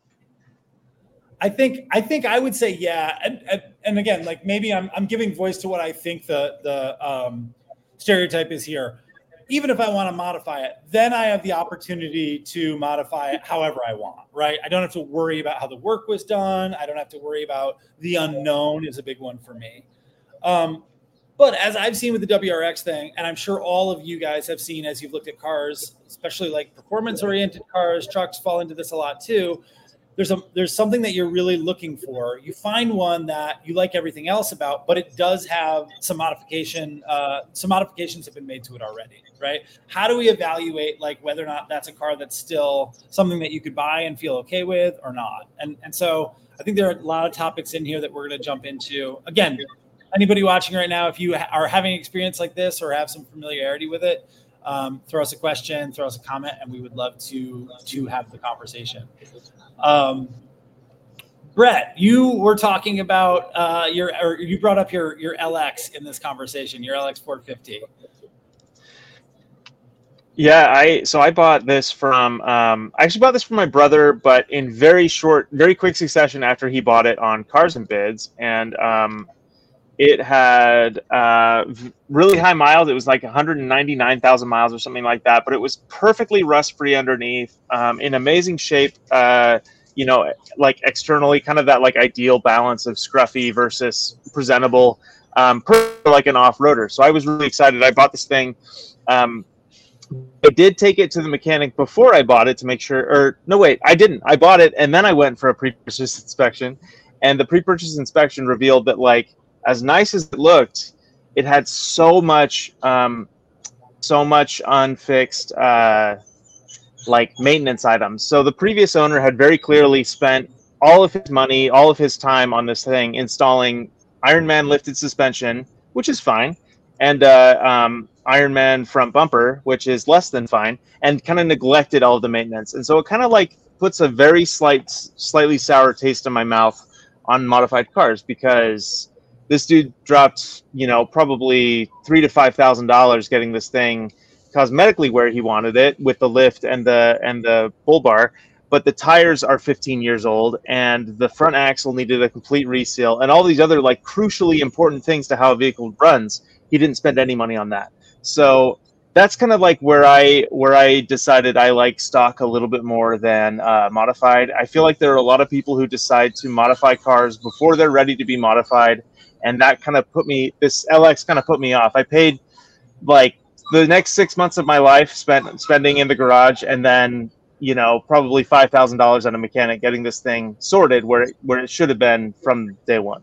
I think I think I would say yeah, and, and and again, like maybe I'm I'm giving voice to what I think the the um, stereotype is here. even if I want to modify it, then I have the opportunity to modify it however I want, right? I don't have to worry about how the work was done. I don't have to worry about the unknown is a big one for me. Um, but as I've seen with the W R X thing, and I'm sure all of you guys have seen as you've looked at cars, especially like performance-oriented cars, trucks fall into this a lot too. There's a there's something that you're really looking for. You find one that you like everything else about, but it does have some modification. Uh, some modifications have been made to it already, right? How do we evaluate like whether or not that's a car that's still something that you could buy and feel okay with or not? And and so I think there are a lot of topics in here that we're going to jump into. Again, anybody watching right now, if you ha- are having experience like this or have some familiarity with it, um, throw us a question, throw us a comment, and we would love to to have the conversation. Um, Brett, you were talking about uh, your, or you brought up your your L X in this conversation, your L X four fifty. Yeah, I so I bought this from um, I actually bought this from my brother, but in very short, very quick succession after he bought it on Cars and Bids, and um, it had uh, really high miles. It was like one hundred ninety-nine thousand miles or something like that, but it was perfectly rust-free underneath, um, in amazing shape, uh, you know, like externally, kind of that like ideal balance of scruffy versus presentable, um, perfect like an off-roader. So I was really excited. I bought this thing. Um, I did take it to the mechanic before I bought it to make sure, or no, wait, I didn't. I bought it, and then I went for a pre-purchase inspection, and the pre-purchase inspection revealed that, like, as nice as it looked, it had so much, um, so much unfixed, uh, like maintenance items. So the previous owner had very clearly spent all of his money, all of his time on this thing, installing Ironman lifted suspension, which is fine, and uh, um, Ironman front bumper, which is less than fine, and kind of neglected all of the maintenance. And so it kind of like puts a very slight, slightly sour taste in my mouth on modified cars, because this dude dropped, you know, probably three to five thousand dollars getting this thing cosmetically where he wanted it, with the lift and the and the bull bar. But the tires are fifteen years old, and the front axle needed a complete reseal, and all these other like crucially important things to how a vehicle runs. He didn't spend any money on that. So that's kind of like where I where I decided I like stock a little bit more than uh, modified. I feel like there are a lot of people who decide to modify cars before they're ready to be modified. And that kind of put me, this L X kind of put me off. I paid like the next six months of my life spent spending in the garage, and then, you know, probably five thousand dollars on a mechanic getting this thing sorted where it, where it should have been from day one.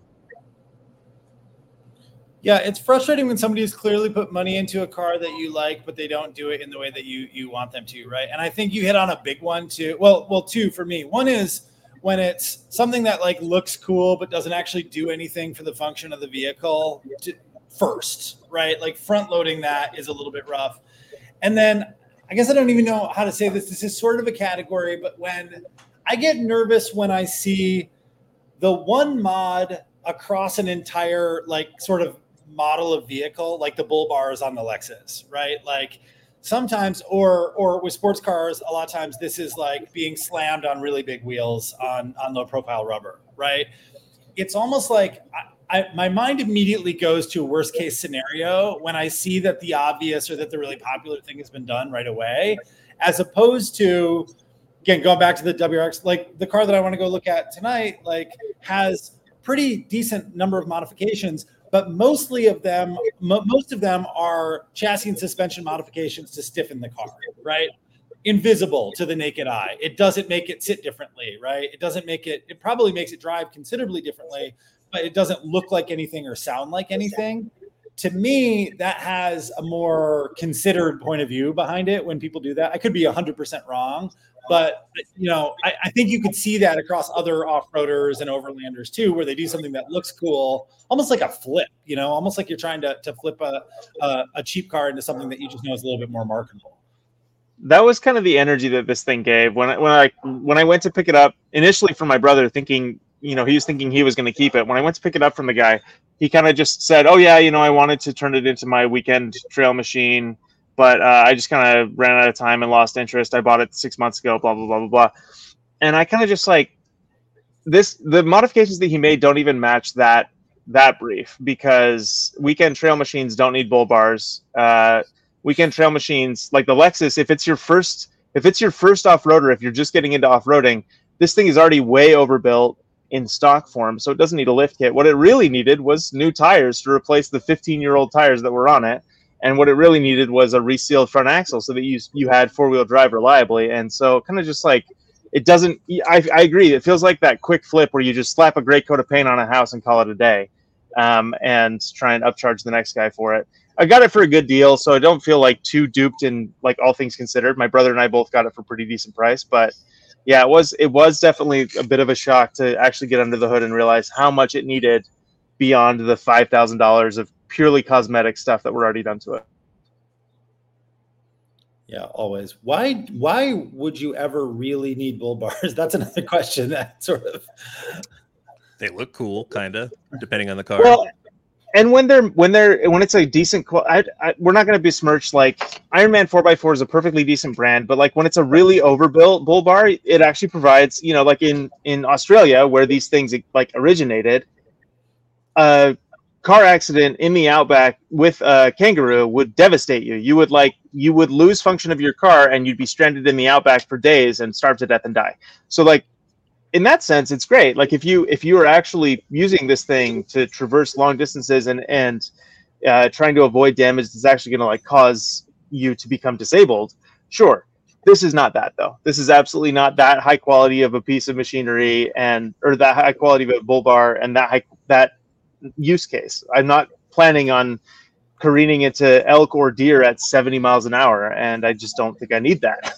Yeah, it's frustrating when somebody has clearly put money into a car that you like, but they don't do it in the way that you you want them to, right? And I think you hit on a big one too. Well, well, two for me. One is when it's something that like looks cool but doesn't actually do anything for the function of the vehicle to, first, right? Like front loading that is a little bit rough. And then I guess I don't even know how to say this. This is sort of a category, but when I get nervous when I see the one mod across an entire like sort of model of vehicle, like the bull bars on the Lexus, right? Like sometimes, or or with sports cars, a lot of times this is like being slammed on really big wheels on, on low profile rubber, right? It's almost like I, I, my mind immediately goes to a worst case scenario when I see that the obvious or that the really popular thing has been done right away, as opposed to, again, going back to the W R X, like the car that I want to go look at tonight, like has pretty decent number of modifications, but mostly of them, mo- most of them are chassis and suspension modifications to stiffen the car, right? Invisible to the naked eye. It doesn't make it sit differently, right? It doesn't make it, it probably makes it drive considerably differently, but it doesn't look like anything or sound like anything. To me, that has a more considered point of view behind it when people do that. I could be one hundred percent wrong, but you know, I, I think you could see that across other off-roaders and overlanders too, where they do something that looks cool, almost like a flip, you know, almost like you're trying to, to flip a, a, a cheap car into something that you just know is a little bit more marketable. That was kind of the energy that this thing gave when I, when I when I went to pick it up initially from my brother, thinking, you know, he was thinking he was going to keep it. When I went to pick it up from the guy, he kind of just said, "Oh yeah, you know, I wanted to turn it into my weekend trail machine, but uh, I just kind of ran out of time and lost interest. I bought it six months ago, blah blah blah blah blah." And I kind of just like this. The modifications that he made don't even match that that brief, because weekend trail machines don't need bull bars. Uh, weekend trail machines like the Lexus, if it's your first if it's your first off-roader, if you're just getting into off-roading, this thing is already way overbuilt in stock form, so it doesn't need a lift kit. What it really needed was new tires to replace the fifteen-year-old tires that were on it, and what it really needed was a resealed front axle so that you you had four-wheel drive reliably. And so kind of just like, it doesn't, I, I agree, it feels like that quick flip where you just slap a great coat of paint on a house and call it a day, um, and try and upcharge the next guy for it. I got it for a good deal, so I don't feel like too duped in like all things considered. My brother and I both got it for a pretty decent price, but yeah, it was it was definitely a bit of a shock to actually get under the hood and realize how much it needed beyond the five thousand dollars of purely cosmetic stuff that were already done to it. Yeah, always. Why why would you ever really need bull bars? That's another question that sort of. They look cool, kind of, depending on the car. Well, and when they're when they're when it's a decent, I, I, we're not going to besmirch like Ironman four by four is a perfectly decent brand, but like when it's a really overbuilt bull bar, it actually provides, you know, like in in Australia where these things like originated, a car accident in the outback with a kangaroo would devastate you. You would like you would lose function of your car and you'd be stranded in the outback for days and starve to death and die. So like, in that sense, it's great. Like if you if you are actually using this thing to traverse long distances and and uh, trying to avoid damage that's actually going to like cause you to become disabled, sure. This is not that though. This is absolutely not that high quality of a piece of machinery and or that high quality of a bull bar and that high, that use case. I'm not planning on careening into elk or deer at seventy miles an hour, and I just don't think I need that.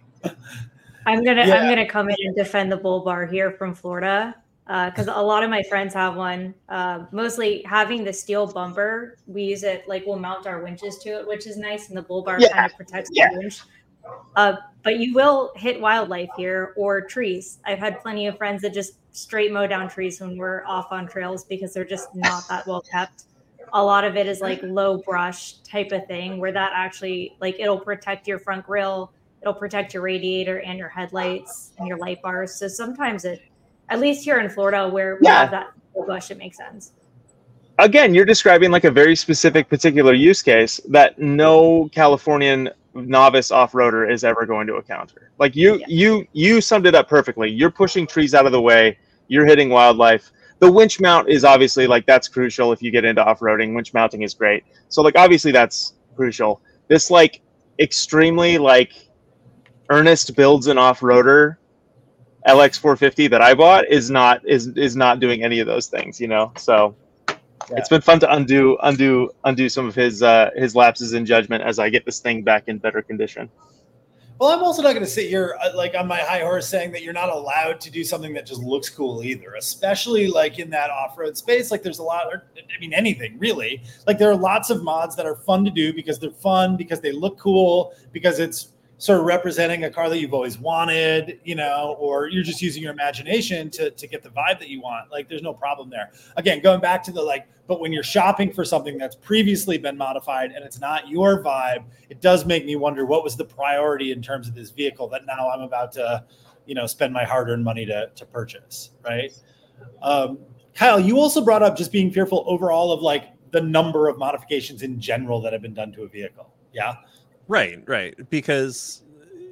I'm gonna Yeah. I'm gonna come in and defend the bull bar here from Florida because uh, a lot of my friends have one. Uh, mostly having the steel bumper, we use it like we'll mount our winches to it, which is nice, and the bull bar Yeah. kind of protects Yeah. the winch. Uh, but you will hit wildlife here or trees. I've had plenty of friends that just straight mow down trees when we're off on trails because they're just not that well kept. A lot of it is like low brush type of thing where that actually like it'll protect your front grille. It'll protect your radiator and your headlights and your light bars. So sometimes it, at least here in Florida where we Yeah. have that bush, it makes sense. Again, you're describing like a very specific particular use case that no Californian novice off-roader is ever going to encounter. Like you, Yeah. you, you summed it up perfectly. You're pushing trees out of the way. You're hitting wildlife. The winch mount is obviously like that's crucial if you get into off-roading. Winch mounting is great. So like obviously that's crucial. This like extremely like earnest builds an off-roader L X four fifty that I bought is not is is not doing any of those things, you know. So yeah. It's been fun to undo undo undo some of his uh, his lapses in judgment as I get this thing back in better condition. Well, I'm also not going to sit here uh, like on my high horse saying that you're not allowed to do something that just looks cool either, especially like in that off-road space. Like there's a lot, or, I mean, anything really. Like there are lots of mods that are fun to do because they're fun, because they look cool, because it's sort of representing a car that you've always wanted, you know, or you're just using your imagination to, to get the vibe that you want. Like there's no problem there. Again, going back to the like, but when you're shopping for something that's previously been modified and it's not your vibe, it does make me wonder what was the priority in terms of this vehicle that now I'm about to, you know, spend my hard-earned money to, to purchase, right? Um, Kyle, you also brought up just being fearful overall of like the number of modifications in general that have been done to a vehicle. Yeah. Right, right. Because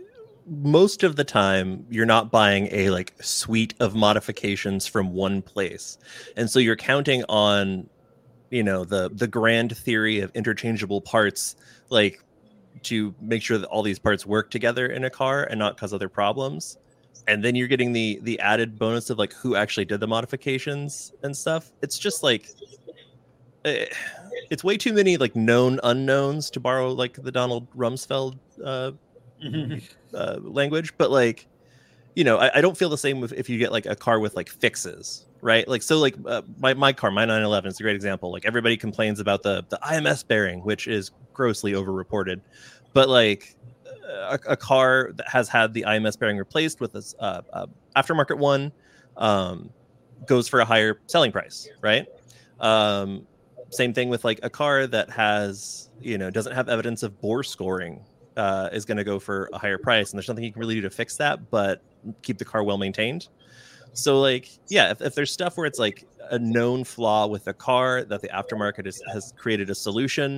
most of the time you're not buying a like suite of modifications from one place. And so you're counting on, you know, the the grand theory of interchangeable parts, like to make sure that all these parts work together in a car and not cause other problems. And then you're getting the the added bonus of like who actually did the modifications and stuff. It's just like it's way too many like known unknowns, to borrow like the Donald Rumsfeld uh, uh, language. But like, you know, I, I don't feel the same with if you get like a car with like fixes, right? Like, so like uh, my, my car, my nine eleven is a great example. Like everybody complains about the, the I M S bearing, which is grossly overreported. But like a, a car that has had the I M S bearing replaced with this uh, uh, aftermarket one um, goes for a higher selling price, right? Um, Same thing with like a car that has, you know, doesn't have evidence of bore scoring uh, is going to go for a higher price. And there's nothing you can really do to fix that, but keep the car well maintained. So like, yeah, if, if there's stuff where it's like a known flaw with the car that the aftermarket is, has created a solution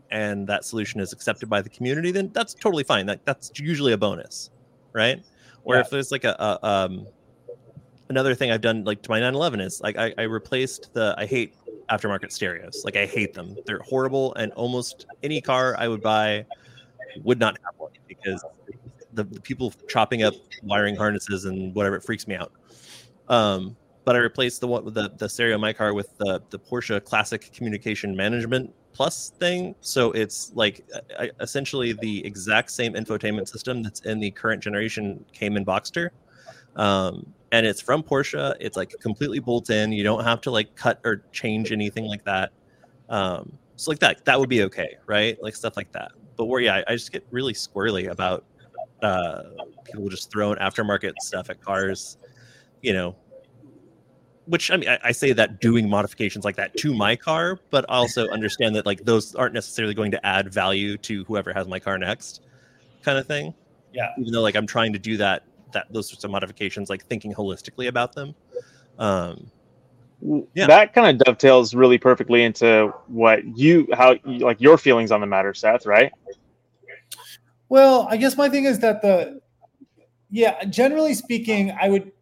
and that solution is accepted by the community, then that's totally fine. That that's usually a bonus, right? Or yeah. if there's like a, a um another thing I've done like to my nine eleven is like I, I replaced the I hate aftermarket stereos. Like I hate them. They're horrible, and almost any car I would buy would not have one because the, the people chopping up wiring harnesses and whatever, it freaks me out. Um, but I replaced the one with the, the stereo in my car with the, the Porsche Classic Communication Management Plus thing. So it's like I, essentially the exact same infotainment system that's in the current generation Cayman Boxster. Um, and it's from Porsche. It's like completely bolt in. You don't have to like cut or change anything like that. Um, so like that, that would be okay, right? Like stuff like that. But where, yeah, I, I just get really squirrely about uh, people just throwing aftermarket stuff at cars, you know, which I mean, I, I say that doing modifications like that to my car, but also understand that like those aren't necessarily going to add value to whoever has my car next kind of thing. Yeah. Even though like I'm trying to do that, that those sorts of modifications, like thinking holistically about them. Um, yeah. That kind of dovetails really perfectly into what you, how you, like your feelings on the matter, Seth, right? Well, I guess my thing is that the, yeah, generally speaking, I would,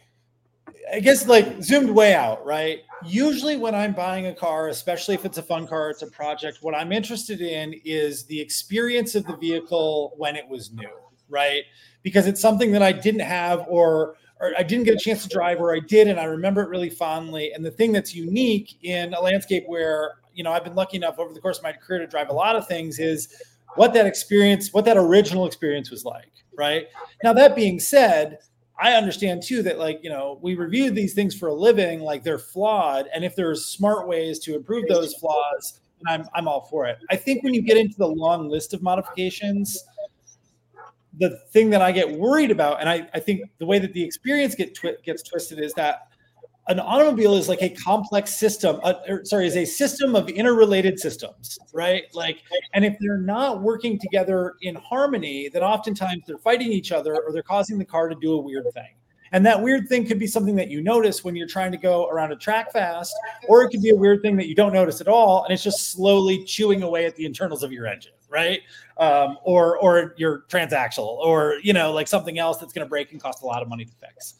I guess like zoomed way out, right? Usually when I'm buying a car, especially if it's a fun car, it's a project, what I'm interested in is the experience of the vehicle when it was new, right? Because it's something that I didn't have or, or I didn't get a chance to drive, or I did, and I remember it really fondly. And the thing that's unique in a landscape where, you know, I've been lucky enough over the course of my career to drive a lot of things is what that experience, what that original experience was like, right? Now, that being said, I understand too that like, you know, we reviewed these things for a living, like they're flawed. And if there's smart ways to improve those flaws, then I'm, I'm all for it. I think when you get into the long list of modifications, the thing that I get worried about, and I, I think the way that the experience get twi- gets twisted is that an automobile is like a complex system, uh, or, sorry, is a system of interrelated systems, right? Like, and if they're not working together in harmony, then oftentimes they're fighting each other or they're causing the car to do a weird thing. And that weird thing could be something that you notice when you're trying to go around a track fast, or it could be a weird thing that you don't notice at all, and it's just slowly chewing away at the internals of your engine, right? Um, or or your transaxle, or, you know, like something else that's going to break and cost a lot of money to fix.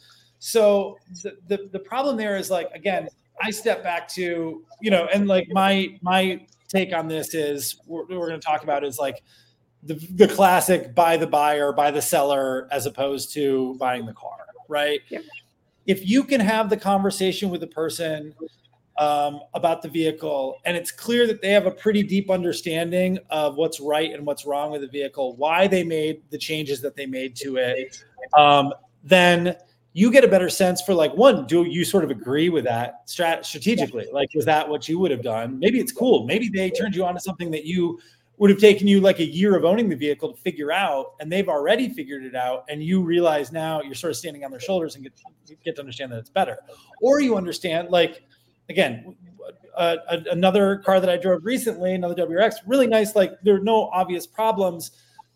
So the, the the problem there is like, again, I step back to, you know, and like my my take on this is what we're going to talk about is like the the classic buy the buyer, buy the seller, as opposed to buying the car, right? Yep. If you can have the conversation with the person um, about the vehicle, and it's clear that they have a pretty deep understanding of what's right and what's wrong with the vehicle, why they made the changes that they made to it, um, then you get a better sense for like, one, do you sort of agree with that strat- strategically? Like, was that what you would have done? Maybe it's cool. Maybe they turned you on to something that you would have taken you like a year of owning the vehicle to figure out, and they've already figured it out. And you realize now you're sort of standing on their shoulders and get, get to understand that it's better. Or you understand, like, again, uh, another car that I drove recently, another W R X, really nice. Like, there are no obvious problems,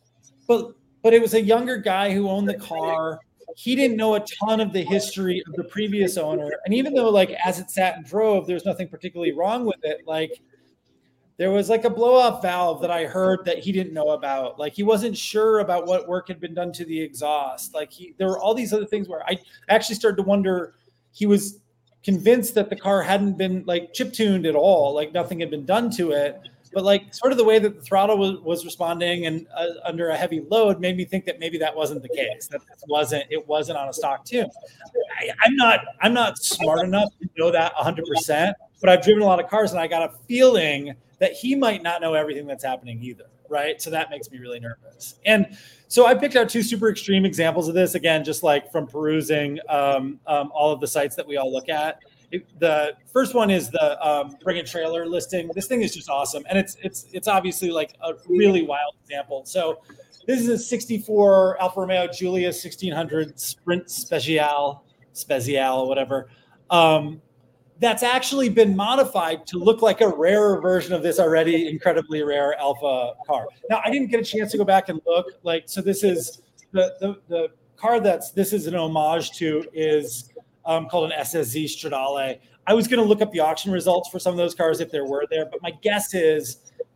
but, but it was a younger guy who owned the car. He didn't know a ton of the history of the previous owner. And even though like as it sat and drove, there's nothing particularly wrong with it. Like there was like a blow off valve that I heard that he didn't know about. Like he wasn't sure about what work had been done to the exhaust. Like he, there were all these other things where I actually started to wonder, he was convinced that the car hadn't been like chip tuned at all. Like nothing had been done to it. But like sort of the way that the throttle was, was responding and uh, under a heavy load made me think that maybe that wasn't the case. That wasn't it wasn't on a stock tune. I, I'm not I'm not smart enough to know that one hundred percent. But I've driven a lot of cars and I got a feeling that he might not know everything that's happening either, right? So that makes me really nervous. And so I picked out two super extreme examples of this. Again, just like from perusing um, um, all of the sites that we all look at. It, the first one is the um, Bring a Trailer listing. This thing is just awesome. And it's it's it's obviously like a really wild example. So this is a sixty-four Alfa Romeo Giulia sixteen hundred Sprint Special, Special, whatever. Um, that's actually been modified to look like a rarer version of this already incredibly rare Alfa car. Now, I didn't get a chance to go back and look. Like, so this is the the, the car that's this is an homage to is Um, called an S S Z Stradale. I was going to look up the auction results for some of those cars if there were there, but my guess is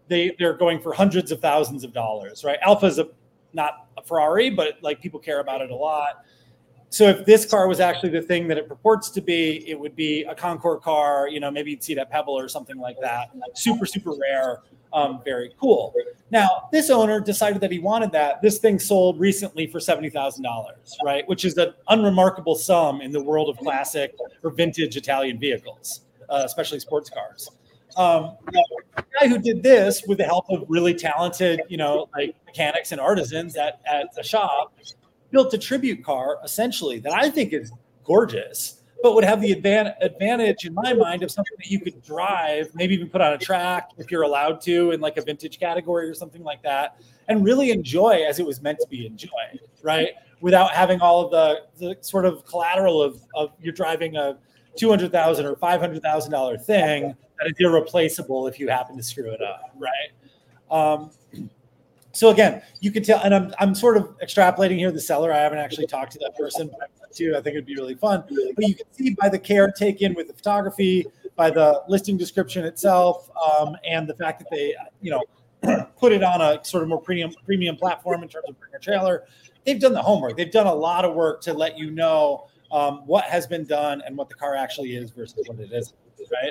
they they're going for hundreds of thousands of dollars, right? Alpha's a not a Ferrari, but like people care about it a lot. So if this car was actually the thing that it purports to be, it would be a Concours car. You know, maybe you'd see it at Pebble or something like that. Super, super rare. Um, very cool. Now, this owner decided that he wanted that. This thing sold recently for seventy thousand dollars, right? Which is an unremarkable sum in the world of classic or vintage Italian vehicles, uh, especially sports cars. Um, the guy who did this with the help of really talented, you know, like mechanics and artisans at, at a shop, built a tribute car essentially that I think is gorgeous, but would have the advan- advantage in my mind of something that you could drive, maybe even put on a track if you're allowed to in like a vintage category or something like that, and really enjoy as it was meant to be enjoyed, right? Without having all of the, the sort of collateral of, of you're driving a two hundred thousand dollars or five hundred thousand dollars thing that is irreplaceable if you happen to screw it up, right? Um, So again, you can tell, and I'm I'm sort of extrapolating here the seller. I haven't actually talked to that person, but too, I think it'd be really fun. But you can see by the care taken with the photography, by the listing description itself, um, and the fact that they, you know, put it on a sort of more premium premium platform in terms of bring a trailer. They've done the homework. They've done a lot of work to let you know um, what has been done and what the car actually is versus what it isn't, right?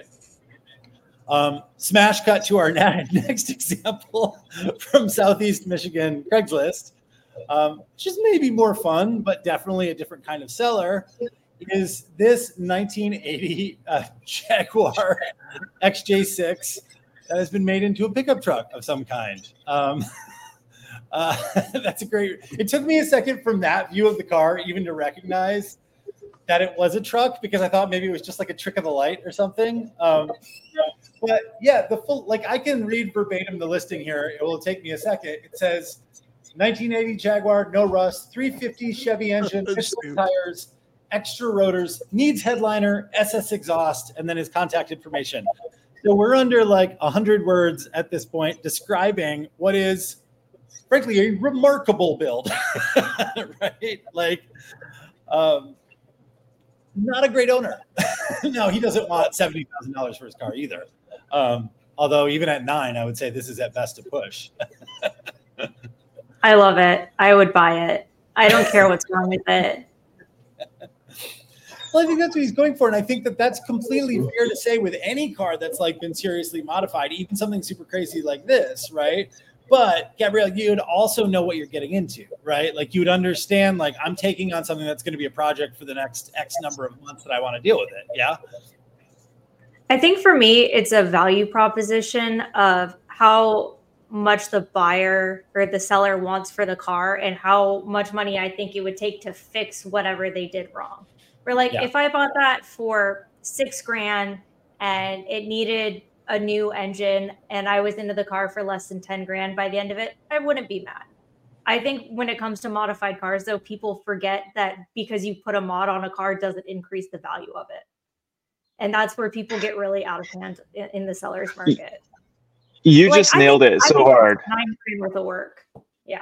Um, smash cut to our next example from Southeast Michigan Craigslist, um, which is maybe more fun, but definitely a different kind of seller, is this nineteen eighty uh, Jaguar X J six that has been made into a pickup truck of some kind. Um, uh, that's a great, it took me a second from that view of the car even to recognize that it was a truck, because I thought maybe it was just like a trick of the light or something. Um, but yeah, the full, like I can read verbatim the listing here. It will take me a second. It says nineteen eighty Jaguar, no rust, three fifty Chevy engine, Michelin tires, extra rotors, needs headliner, S S exhaust, and then his contact information. So we're under like a hundred words at this point describing what is frankly a remarkable build, right? Like, um, not a great owner. No, he doesn't want seventy thousand dollars for his car either. Um, although even at nine, I would say this is at best a push. I love it. I would buy it. I don't care what's wrong with it. Well, I think that's what he's going for. And I think that that's completely fair to say with any car that's like been seriously modified, even something super crazy like this, right? But Gabrielle, you would also know what you're getting into, right? Like you would understand, like I'm taking on something that's going to be a project for the next X number of months that I want to deal with it. Yeah. I think for me, it's a value proposition of how much the buyer or the seller wants for the car and how much money I think it would take to fix whatever they did wrong. Or like yeah. if I bought that for six grand and it needed a new engine and I was into the car for less than ten grand by the end of it, I wouldn't be mad. I think when it comes to modified cars, though, people forget that because you put a mod on a car doesn't increase the value of it. And that's where people get really out of hand in, in the seller's market. You like, just I nailed think, it so hard. Nine grand worth of work. Yeah.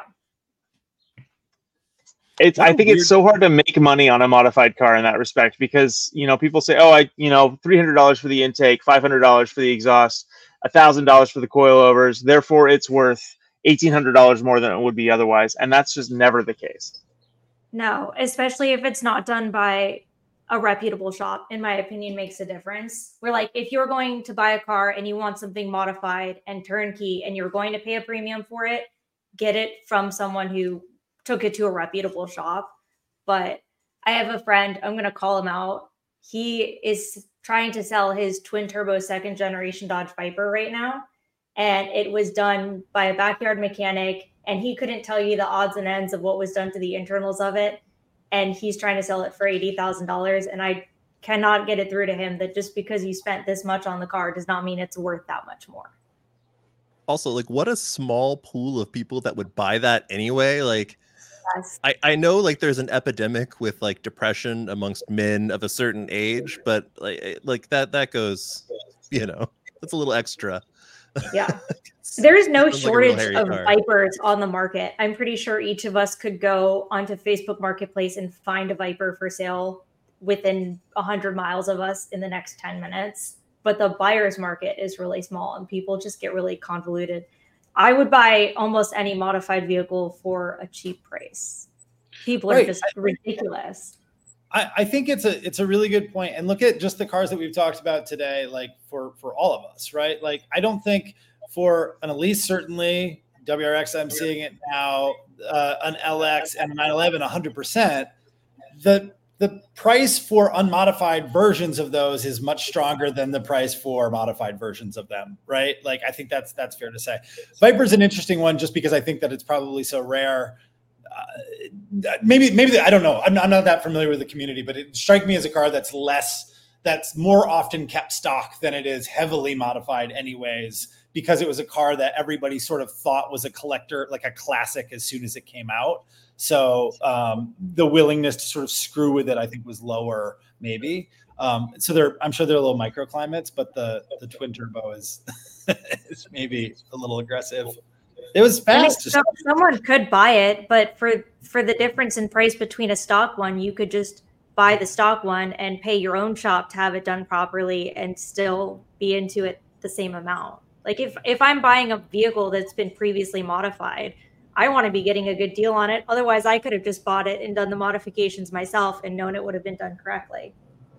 It's, I think it's so hard to make money on a modified car in that respect because, you know, people say, oh, I, you know, three hundred dollars for the intake, five hundred dollars for the exhaust, one thousand dollars for the coilovers. Therefore, it's worth eighteen hundred dollars more than it would be otherwise. And that's just never the case. No, especially if it's not done by a reputable shop, in my opinion, makes a difference. We're like, if you're going to buy a car and you want something modified and turnkey and you're going to pay a premium for it, get it from someone who took it to a reputable shop. But I have a friend, I'm going to call him out. He is trying to sell his twin turbo second generation Dodge Viper right now. And it was done by a backyard mechanic. And he couldn't tell you the odds and ends of what was done to the internals of it. And he's trying to sell it for eighty thousand dollars. And I cannot get it through to him that just because you spent this much on the car does not mean it's worth that much more. Also, like, what a small pool of people that would buy that anyway. Like, yes. I, I know, like, there's an epidemic with, like, depression amongst men of a certain age, but, like, like that that goes, you know, that's a little extra. Yeah. There's no shortage like of car. Vipers on the market. I'm pretty sure each of us could go onto Facebook Marketplace and find a Viper for sale within one hundred miles of us in the next ten minutes. but the buyer's market is really small and people just get really convoluted. I would buy almost any modified vehicle for a cheap price. People are Right. just ridiculous. I, I think it's a it's a really good point. And look at just the cars that we've talked about today, like for for all of us, right? Like I don't think for an Elise, certainly W R X, I'm seeing it now, uh, an L X and a nine eleven, one hundred percent. The the price for unmodified versions of those is much stronger than the price for modified versions of them, right? Like I think that's that's fair to say. Viper's an interesting one just because I think that it's probably so rare. Uh, maybe, maybe the, I don't know. I'm not, I'm not that familiar with the community, but it strikes me as a car that's less, that's more often kept stock than it is heavily modified anyways, because it was a car that everybody sort of thought was a collector, like a classic as soon as it came out. So um, the willingness to sort of screw with it, I think was lower maybe. Um, so they're, I'm sure they're little microclimates, but the, the twin turbo is, is maybe a little aggressive. It was fast. So, someone could buy it, but for for the difference in price between a stock one, you could just buy the stock one and pay your own shop to have it done properly and still be into it the same amount. Like if if I'm buying a vehicle that's been previously modified, I want to be getting a good deal on it. Otherwise, I could have just bought it and done the modifications myself and known it would have been done correctly.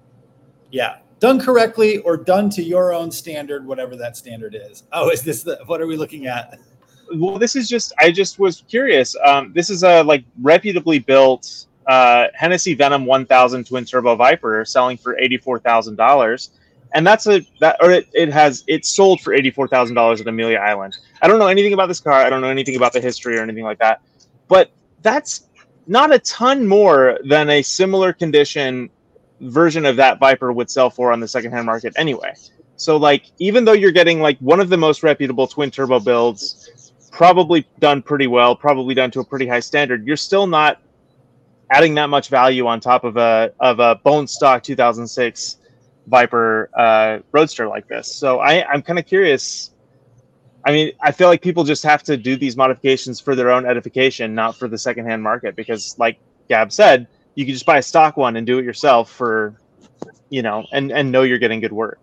Yeah, done correctly or done to your own standard, whatever that standard is. Oh, is this the, what are we looking at? Well, this is just, I just was curious. Um, this is a like reputably built uh, Hennessy Venom one thousand twin turbo Viper selling for eighty-four thousand dollars. And that's a, that, or it, it has, it's sold for eighty-four thousand dollars at Amelia Island. I don't know anything about this car. I don't know anything about the history or anything like that, but that's not a ton more than a similar condition version of that Viper would sell for on the secondhand market anyway. So like, even though you're getting like one of the most reputable twin turbo builds, probably done pretty well, probably done to a pretty high standard, you're still not adding that much value on top of a of a bone stock two thousand six Viper uh, Roadster like this. So I, I'm kind of curious. I mean, I feel like people just have to do these modifications for their own edification, not for the secondhand market, because like Gab said, you can just buy a stock one and do it yourself for, you know, and, and know you're getting good work.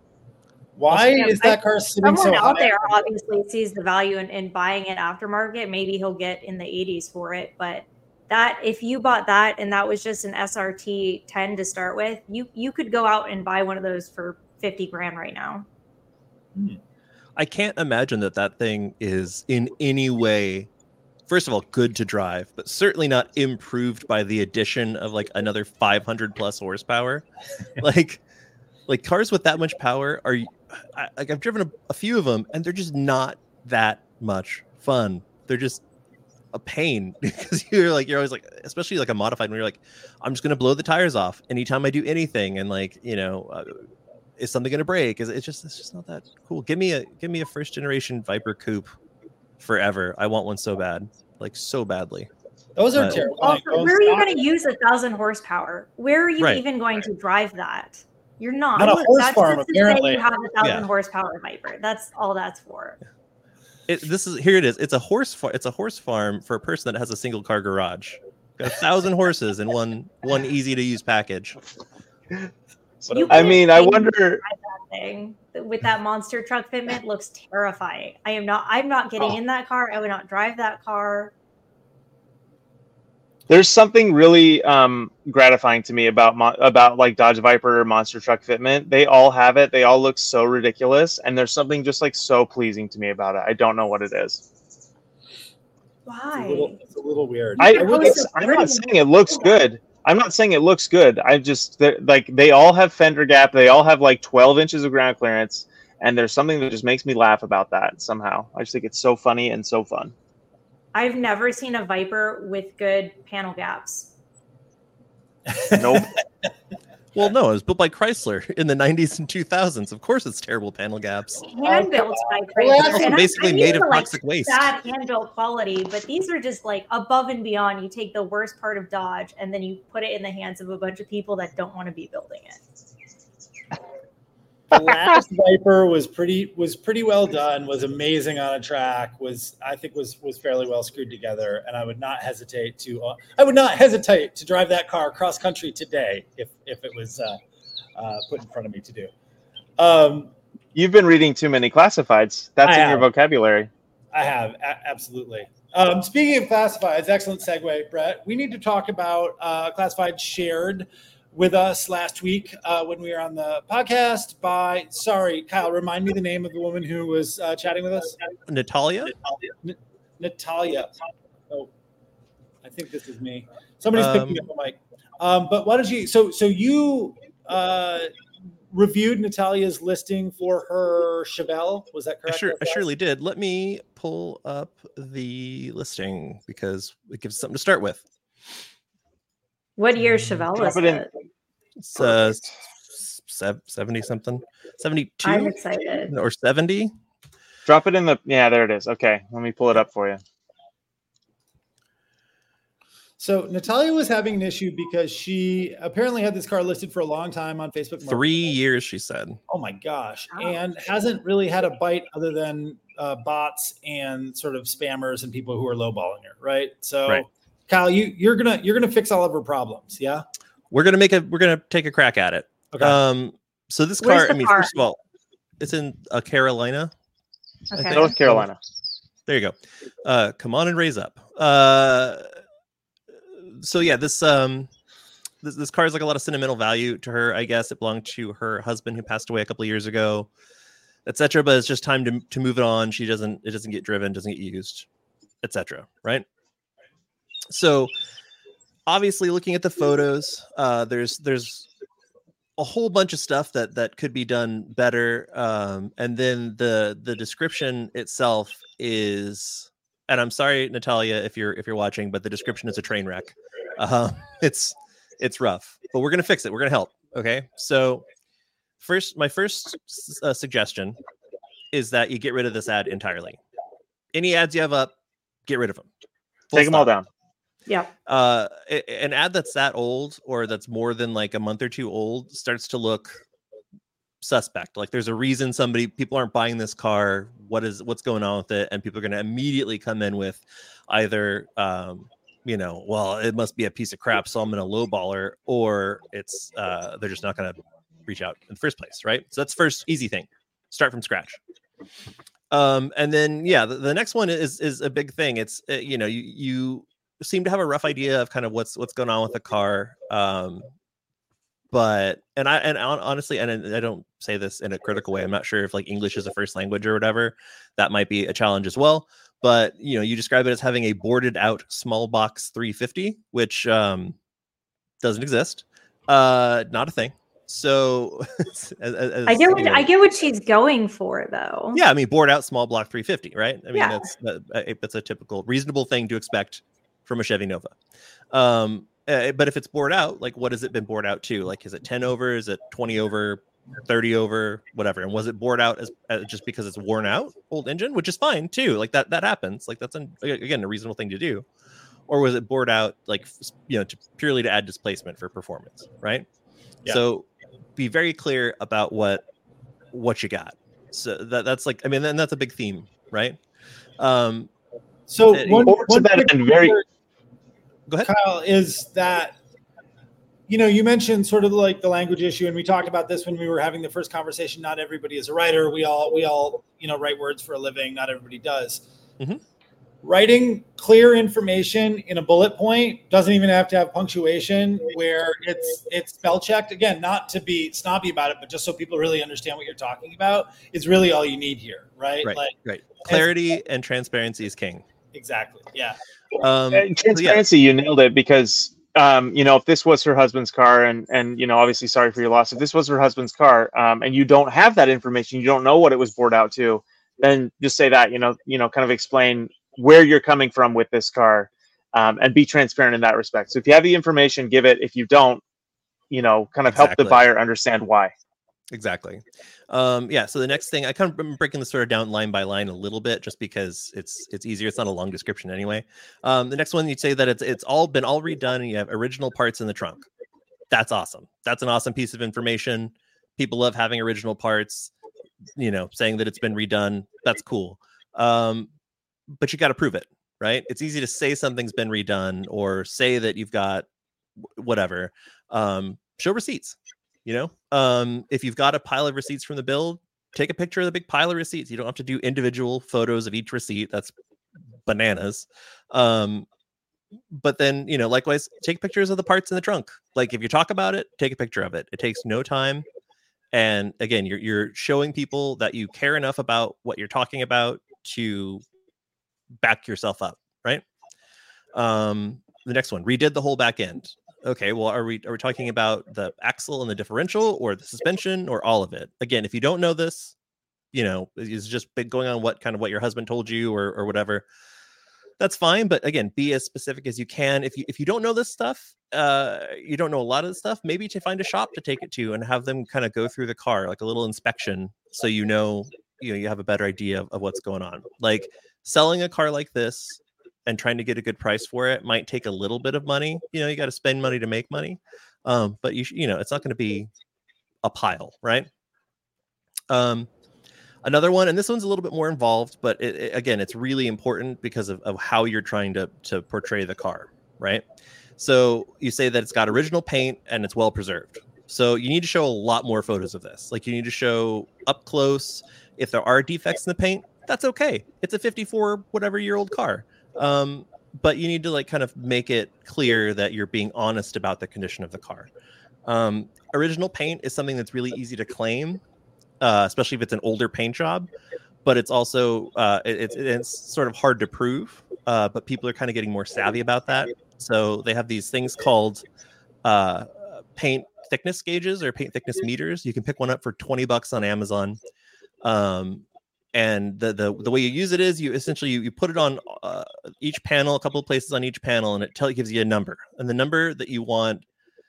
Why Yeah, is that car sitting Someone so out high? there obviously sees the value in, in buying it aftermarket. Maybe he'll get in the eighties for it. But that, if you bought that and that was just an S R T ten to start with, you you could go out and buy one of those for fifty grand right now. Hmm. I can't imagine that that thing is in any way, first of all, good to drive, but certainly not improved by the addition of like another five hundred plus horsepower. like, like cars with that much power are, I, like I've driven a, a few of them, and they're just not that much fun. They're just a pain because you're like, you're always like, especially like a modified when you're like, I'm just gonna blow the tires off anytime I do anything, and like, you know. Uh, Is something going to break? Is it's just it's just not that cool. Give me a give me a first generation Viper coupe forever. I want one so bad, like so badly. Those are Uh, terrible. Also, Those where are you stock- going to use a thousand horsepower? Where are you Right. even going to drive that? You're not. Not a horse That's farm, just to say apparently. you have a thousand Yeah. horsepower Viper. That's all that's for. It, this is here. It is. It's a horse. Far, it's a horse farm for a person that has a single car garage. Got a thousand horses in one one easy to use package. You I can't mean, I think wonder. that thing with that monster truck fitment looks terrifying. I am not. I'm not getting Oh. in that car. I would not drive that car. There's something really um, gratifying to me about mo- about like Dodge Viper monster truck fitment. They all have it. They all look so ridiculous, and there's something just like so pleasing to me about it. I don't know what it is. It's Why? a little, it's a little weird. I, They're it's, so I'm pretty. not saying it looks good. I'm not saying it looks good. I just they're- like they all have fender gap. They all have like twelve inches of ground clearance, and there's something that just makes me laugh about that somehow. I just think it's so funny and so fun. I've never seen a Viper with good panel gaps. Nope. Well, no, it was built by Chrysler in the nineties and two thousands. Of course, it's terrible panel gaps. Hand built by Well, Chrysler. that's And I'm- basically I'm made used of to, like, toxic waste. Bad hand built quality, but these are just like above and beyond. You take the worst part of Dodge and then you put it in the hands of a bunch of people that don't want to be building it. The last Viper was pretty was pretty well done. Was amazing on a track. Was I think was was fairly well screwed together. And I would not hesitate to uh, I would not hesitate to drive that car cross country today if if it was uh, uh, put in front of me to do. Um, You've been reading too many classifieds. That's I in have. your vocabulary. I have, a- absolutely. Um, speaking of classifieds, excellent segue, Brett. We need to talk about uh, classified shared with us last week uh, when we were on the podcast by, sorry, Kyle, remind me the name of the woman who was uh, chatting with us. Natalia? N- Natalia. Oh, I think this is me. Somebody's Um, picking up the mic. Um, but why don't you, so, so you uh, reviewed Natalia's listing for her Chevelle. Was that I correct? sure I surely did. Let me pull up the listing because it gives something to start with. What year Chevelle Drop is it in. it? It's uh, seventy something, seventy-two I'm excited. or seventy. Drop it in the. Yeah, there it is. Okay, let me pull it up for you. So Natalia was having an issue because she apparently had this car listed for a long time on Facebook. Three Marketplace. years, she said. Oh my gosh. Wow. And hasn't really had a bite other than uh, bots and sort of spammers and people who are lowballing her. Right. So Right. Kyle, you, you're going to, you're going to fix all of her problems. Yeah. We're gonna make a. We're gonna take a crack at it. Okay. Um. So this Where's car. the I mean, car? first of all, it's in uh, Carolina. I Okay. think. North Carolina. There you go. Uh, come on and raise up. Uh, so yeah, this um, this this car is like a lot of sentimental value to her. I guess it belonged to her husband who passed away a couple of years ago, et cetera. But it's just time to to move it on. She doesn't. It doesn't get driven. Doesn't get used, et cetera. Right. So obviously, looking at the photos, uh, there's there's a whole bunch of stuff that that could be done better, um, and then the the description itself is, and I'm sorry, Natalia, if you're if you're watching, but the description is a train wreck. Uh, it's it's rough, but we're gonna fix it. We're gonna help. Okay, so first, my first uh, suggestion is that you get rid of this ad entirely. Any ads you have up, get rid of them. Full Take them all stop. down. Yeah. Uh, a- an ad that's that old or that's more than like a month or two old starts to look suspect. Like there's a reason somebody people aren't buying this car. What is what's going on with it? And people are going to immediately come in with either, um, you know, well, it must be a piece of crap, so I'm going to lowball her, or it's uh, they're just not going to reach out in the first place, right? So that's first easy thing. Start from scratch. Um, and then yeah, the, the next one is is a big thing. It's uh, you know you you. seem to have a rough idea of kind of what's what's going on with the car, um but and I and honestly, and I don't say this in a critical way, I'm not sure if like English is a first language or whatever, that might be a challenge as well. But you know, you describe it as having a boarded out small box three fifty, which um doesn't exist, uh not a thing. So as, as, I get what you know, I get what she's going for though. yeah, I mean, board out small block three fifty, right? I mean, Yeah. that's that, that's a typical reasonable thing to expect from a Chevy Nova. Um, uh, but if it's bored out, like what has it been bored out to? Like, is it ten over? Is it twenty over, thirty over, whatever? And was it bored out as, as just because it's worn out old engine, which is fine too. Like that, that happens. Like that's an, again, a reasonable thing to do. Or was it bored out like, you know, to purely to add displacement for performance, right? Yeah. So be very clear about what, what you got. So that, that's like, I mean, then that's a big theme, right? Um, So Uh, one, or to one that quick end, very- word, Go ahead. Kyle, is that, you know, you mentioned sort of like the language issue, and we talked about this when we were having the first conversation. Not everybody is a writer. We all, we all, you know, write words for a living. Not everybody does. Mhm. Writing clear information in a bullet point doesn't even have to have punctuation, where it's it's spell checked. Again, not to be snobby about it, but just so people really understand what you're talking about is really all you need here, right? Right, Like right. Clarity and transparency is king. exactly, yeah. Um, Uh, so yeah, transparency, you nailed it, because um, you know, if this was her husband's car, and and you know, obviously sorry for your loss, if this was her husband's car, um, and you don't have that information, you don't know what it was bored out to, then just say that, you know, you know, kind of explain where you're coming from with this car, um, and be transparent in that respect. So if you have the information, give it. If you don't, you know, kind of help Exactly. the buyer understand why. Exactly. Um, yeah. So the next thing, I kind of am breaking this sort of down line by line a little bit, just because it's it's easier. It's not a long description anyway. Um, the next one, you'd say that it's it's all been all redone, and you have original parts in the trunk. That's awesome. That's an awesome piece of information. People love having original parts. You know, saying that it's been redone. That's cool. Um, but you got to prove it, right? It's easy to say something's been redone or say that you've got whatever. Um, show receipts. You know, um, if you've got a pile of receipts from the build, take a picture of the big pile of receipts. You don't have to do individual photos of each receipt. That's bananas. Um, but then, you know, likewise, take pictures of the parts in the trunk. Like if you talk about it, take a picture of it. It takes no time. And again, you're you're showing people that you care enough about what you're talking about to back yourself up, right? Um, the next one, redid the whole back end. Okay, well, are we are we talking about the axle and the differential, or the suspension, or all of it? Again, if you don't know this, you know, it's just been going on what kind of what your husband told you, or or whatever. That's fine, but again, be as specific as you can. If you if you don't know this stuff, uh, you don't know a lot of this stuff, maybe to find a shop to take it to and have them kind of go through the car, like a little inspection, so you know, you know, you have a better idea of, of what's going on. Like selling a car like this and trying to get a good price for it might take a little bit of money. You know, you got to spend money to make money, um, but you sh- you know, it's not going to be a pile, right? Um. Another one, and this one's a little bit more involved, but it, it, again, it's really important because of, of how you're trying to, to portray the car, right? So you say that it's got original paint and it's well preserved. So you need to show a lot more photos of this. Like you need to show up close. If there are defects in the paint, that's okay. It's a fifty-four whatever year old car. Um, but you need to like kind of make it clear that you're being honest about the condition of the car. Um, original paint is something that's really easy to claim. Uh, especially if it's an older paint job, but it's also uh, it, it's it's sort of hard to prove. Uh, but people are kind of getting more savvy about that. So they have these things called uh, paint thickness gauges or paint thickness meters. You can pick one up for twenty bucks on Amazon. Um, and the, the the way you use it is you essentially you, you put it on uh, each panel, a couple of places on each panel, and it tell it gives you a number. And the number that you want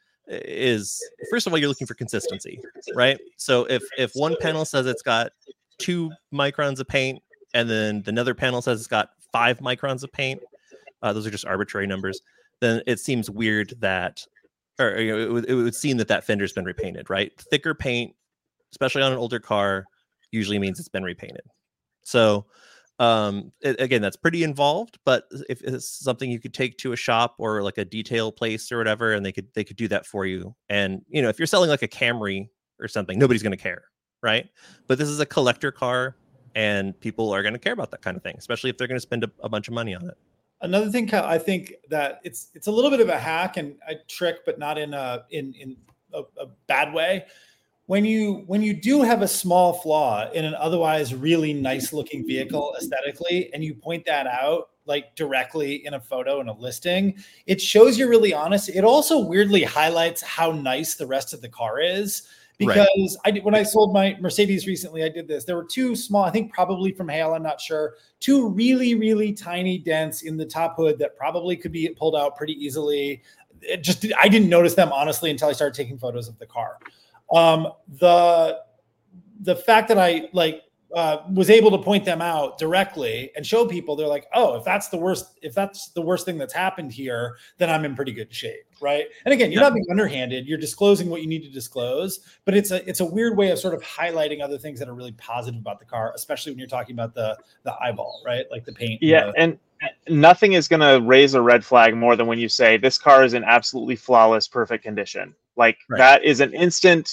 is, first of all, you're looking for consistency, right? So if if one panel says it's got two microns of paint and then another panel says it's got five microns of paint, uh, those are just arbitrary numbers, then it seems weird that, or you know, it, would, it would seem that that fender's been repainted, right? Thicker paint, especially on an older car, usually means it's been repainted. So um it, again, that's pretty involved, but if it's something you could take to a shop or like a detail place or whatever, and they could they could do that for you. And you know, if you're selling like a Camry or something, nobody's going to care, right? But this is a collector car and people are going to care about that kind of thing, especially if they're going to spend a, a bunch of money on it. Another thing, I think that it's it's a little bit of a hack and a trick, but not in a in in a, a bad way. When you when you do have a small flaw in an otherwise really nice looking vehicle aesthetically, and you point that out like directly in a photo in a listing, it shows you're really honest. It also weirdly highlights how nice the rest of the car is. Because right. I did, when I sold my Mercedes recently, I did this. There were two small, I think probably from Hale, I'm not sure, two really, really tiny dents in the top hood that probably could be pulled out pretty easily. It just, I didn't notice them honestly until I started taking photos of the car. Um, the, the fact that I like, uh, was able to point them out directly and show people, they're like, oh, if that's the worst, if that's the worst thing that's happened here, then I'm in pretty good shape. Right. And again, you're yeah. not being underhanded. You're disclosing what you need to disclose, but it's a, it's a weird way of sort of highlighting other things that are really positive about the car, especially when you're talking about the, the eyeball, right? Like the paint. Yeah. And, the- and nothing is going to raise a red flag more than when you say this car is in absolutely flawless, perfect condition. Like right. that is an instant,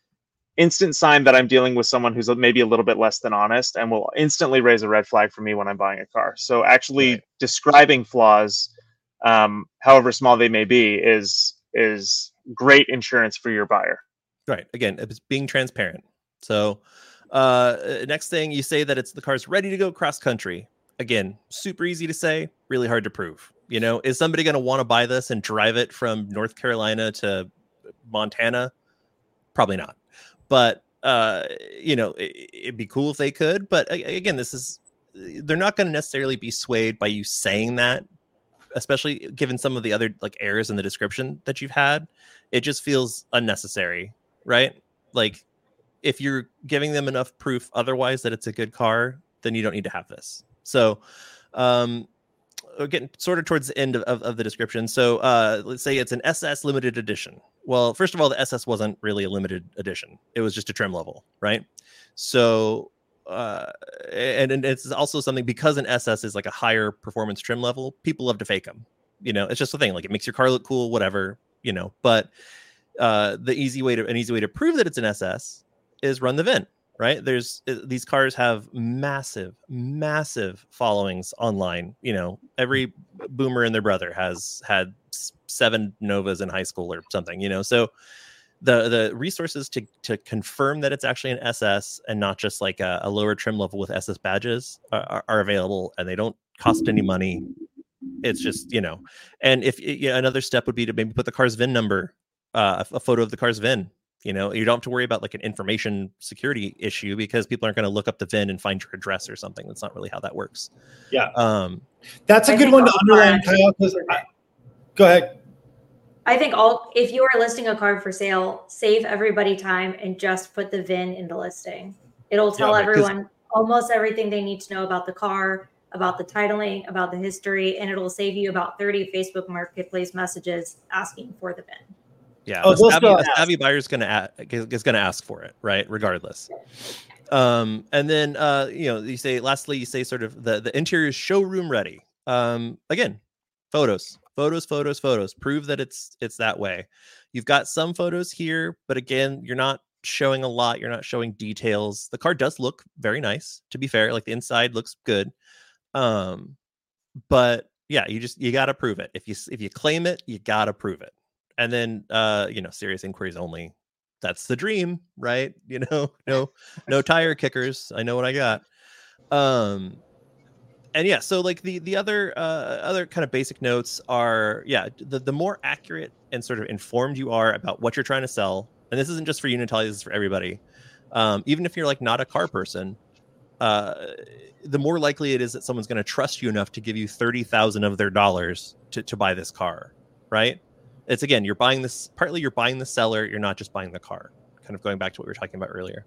instant sign that I'm dealing with someone who's maybe a little bit less than honest and will instantly raise a red flag for me when I'm buying a car. So actually right. describing flaws, um, however small they may be, is, is great insurance for your buyer. Right. Again, it's being transparent. So uh, next thing, you say that it's the car's ready to go cross country. Again, super easy to say, really hard to prove. You know, is somebody going to want to buy this and drive it from North Carolina to Montana? Probably not. But, uh, you know, it, it'd be cool if they could. But again, this is, they're not going to necessarily be swayed by you saying that, especially given some of the other like errors in the description that you've had. It just feels unnecessary, right? Like if you're giving them enough proof otherwise that it's a good car, then you don't need to have this. So, um, we're getting sort of towards the end of, of, of the description. So uh, let's say it's an S S limited edition. Well, first of all, the S S wasn't really a limited edition. It was just a trim level, right? So, uh, and, and it's also something, because an S S is like a higher performance trim level, people love to fake them. You know, it's just the thing. Like it makes your car look cool, whatever, you know. But uh, the easy way to, an easy way to prove that it's an S S is run the V I N. right? There's these cars have massive, massive followings online. You know, every boomer and their brother has had seven Novas in high school or something, you know, so the the resources to to confirm that it's actually an S S and not just like a, a lower trim level with S S badges are, are available, and they don't cost any money. It's just, you know, and if you know, another step would be to maybe put the car's V I N number, uh, a, a photo of the car's V I N. You know, you don't have to worry about like an information security issue because people aren't going to look up the V I N and find your address or something. That's not really how that works. Yeah. Um, That's a I good think one to all underline, cars- Kyle. 'Cause I, go ahead. I think all if you are listing a car for sale, save everybody time and just put the V I N in the listing. It'll tell Yeah, right, 'cause- everyone almost everything they need to know about the car, about the titling, about the history, and it'll save you about thirty Facebook Marketplace messages asking for the V I N. Yeah, Oh, a they'll savvy, still a ask. savvy buyer is going to is going to ask for it, right? Regardless. Um, and then uh, you know, you say lastly, you say sort of the the interior is showroom ready. Um, again, photos, photos, photos, photos. Prove that it's it's that way. You've got some photos here, but again, you're not showing a lot. You're not showing details. The car does look very nice, to be fair. Like the inside looks good. Um, but yeah, you just you got to prove it. If you if you claim it, you got to prove it. And then, uh, you know, serious inquiries only. That's the dream, right? You know, no, no tire kickers. I know what I got. Um, and yeah, so like the the other uh, other kind of basic notes are, yeah, the the more accurate and sort of informed you are about what you're trying to sell, and this isn't just for Unitalia, this is for everybody. Um, even if you're like not a car person, uh, the more likely it is that someone's going to trust you enough to give you thirty thousand of their dollars to to buy this car, right? It's again, you're buying this partly you're buying the seller, you're not just buying the car, kind of going back to what we were talking about earlier.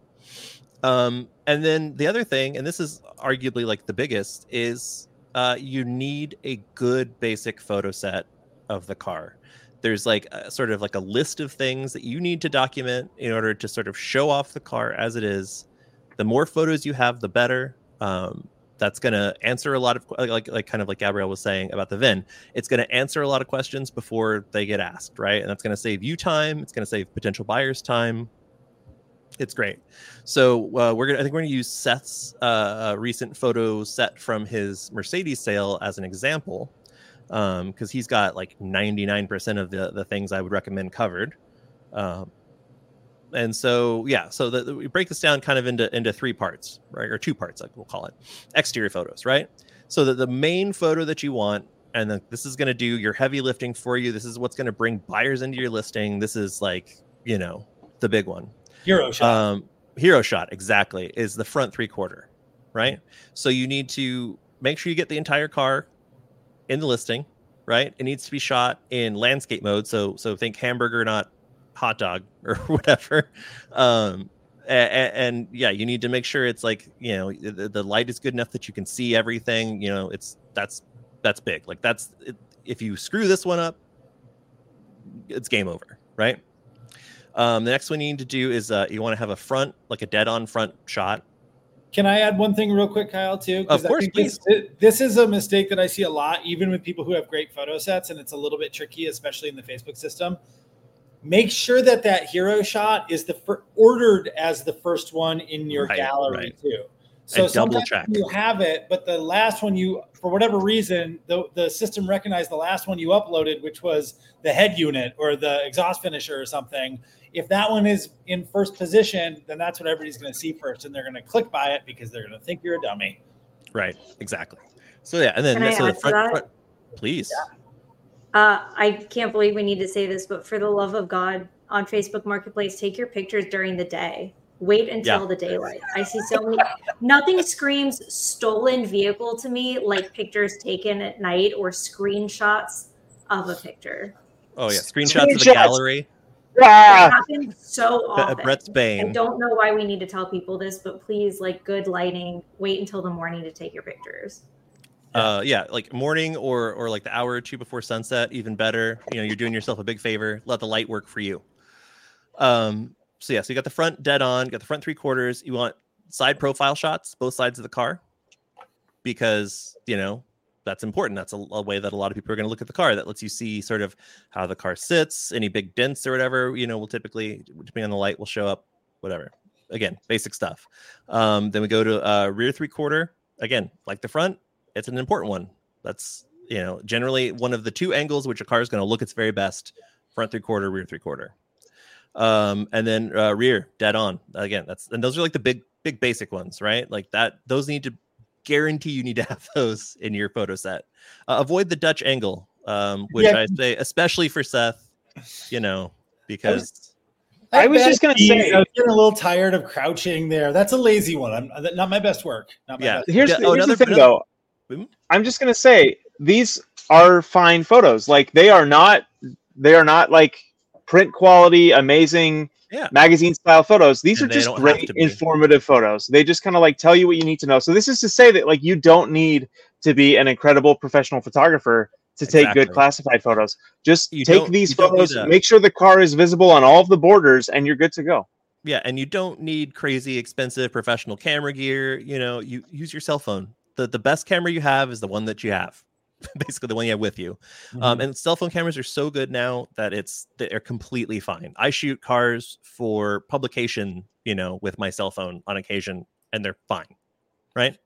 Um, and then the other thing, and this is arguably like the biggest, is uh, you need a good basic photo set of the car. There's like a, sort of like a list of things that you need to document in order to sort of show off the car as it is. The more photos you have, the better. Um, That's going to answer a lot of like, like kind of like Gabrielle was saying about the V I N. It's going to answer a lot of questions before they get asked, right? And that's going to save you time. It's going to save potential buyers time. It's great. So uh, we're gonna. I think we're going to use Seth's uh, recent photo set from his Mercedes sale as an example, because um, he's got like ninety-nine percent of the the things I would recommend covered. Um, And so, yeah, so the, the, we break this down kind of into into three parts, right? Or two parts, like we'll call it. Exterior photos, right? So that the main photo that you want, and the, this is going to do your heavy lifting for you. This is what's going to bring buyers into your listing. This is like, you know, the big one. Hero shot. Um, hero shot, exactly, is the front three quarter, right? So you need to make sure you get the entire car in the listing, right? It needs to be shot in landscape mode. So so think hamburger, not hot dog or whatever. Um, and, and yeah, you need to make sure it's like, you know, the, the light is good enough that you can see everything. You know, it's that's that's big. Like that's it, if you screw this one up, it's game over, right? Um, the next one you need to do is uh, you want to have a front, like a dead-on front shot. Can I add one thing real quick, Kyle, too? Of course, I think please. This, this is a mistake that I see a lot, even with people who have great photo sets, and it's a little bit tricky, especially in the Facebook system. Make sure that that hero shot is the fir- ordered as the first one in your Right, gallery, right. too. So And double sometimes check. you have it, but the last one you, for whatever reason, the, the system recognized the last one you uploaded, which was the head unit or the exhaust finisher or something. If that one is in first position, then that's what everybody's going to see first, and they're going to click by it because they're going to think you're a dummy. Right, exactly. So yeah, and then Can I so the add to front, that? front please. Uh, I can't believe we need to say this, but for the love of God, on Facebook Marketplace, take your pictures during the day. Wait until Yeah. the daylight. I see so many. Nothing screams stolen vehicle to me like pictures taken at night or screenshots of a picture. Oh yeah, screenshots of the Screenshots. gallery. It Ah, happens so Be- often. Brett's I bane. don't know why we need to tell people this, but please, like good lighting, wait until the morning to take your pictures. Uh, yeah, like morning or or like the hour or two before sunset, even better. You know, you're doing yourself a big favor. Let the light work for you. Um. So yeah, so you got the front dead on, got the front three quarters. You want side profile shots, both sides of the car, because you know that's important. That's a, a way that a lot of people are going to look at the car. That lets you see sort of how the car sits, any big dents or whatever. You know, will typically, depending on the light, will show up. Whatever. again, basic stuff. Um, then we go to uh, rear three quarter. Again, like the front, it's an important one. That's, you know, generally one of the two angles which a car is going to look its very best: front three quarter, rear three quarter. Um, and then uh, rear dead on. Again, that's and those are like the big, big basic ones, right? Like that. Those need to guarantee you need to have those in your photo set. Uh, avoid the Dutch angle, um, which yeah. I say especially for Seth, you know, because. I was just going to say, I was getting a little tired of crouching there. That's a lazy one. I'm not my best work. Not my yeah. Best here's, work. the, here's another, the thing, another, though. I'm just going to say these are fine photos. Like they are not, they are not like print quality, amazing yeah. magazine style photos. These and are just great, informative photos. They just kind of like tell you what you need to know. So this is to say that like you don't need to be an incredible professional photographer to take exactly. good classified photos. Just you take these photos, make sure the car is visible on all of the borders, and you're good to go. Yeah, and you don't need crazy expensive professional camera gear. You know, you use your cell phone. The the best camera you have is the one that you have. Basically the one you have with you. Mm-hmm. Um, and cell phone cameras are so good now that it's they're completely fine. I shoot cars for publication, you know, with my cell phone on occasion, and they're fine. Right.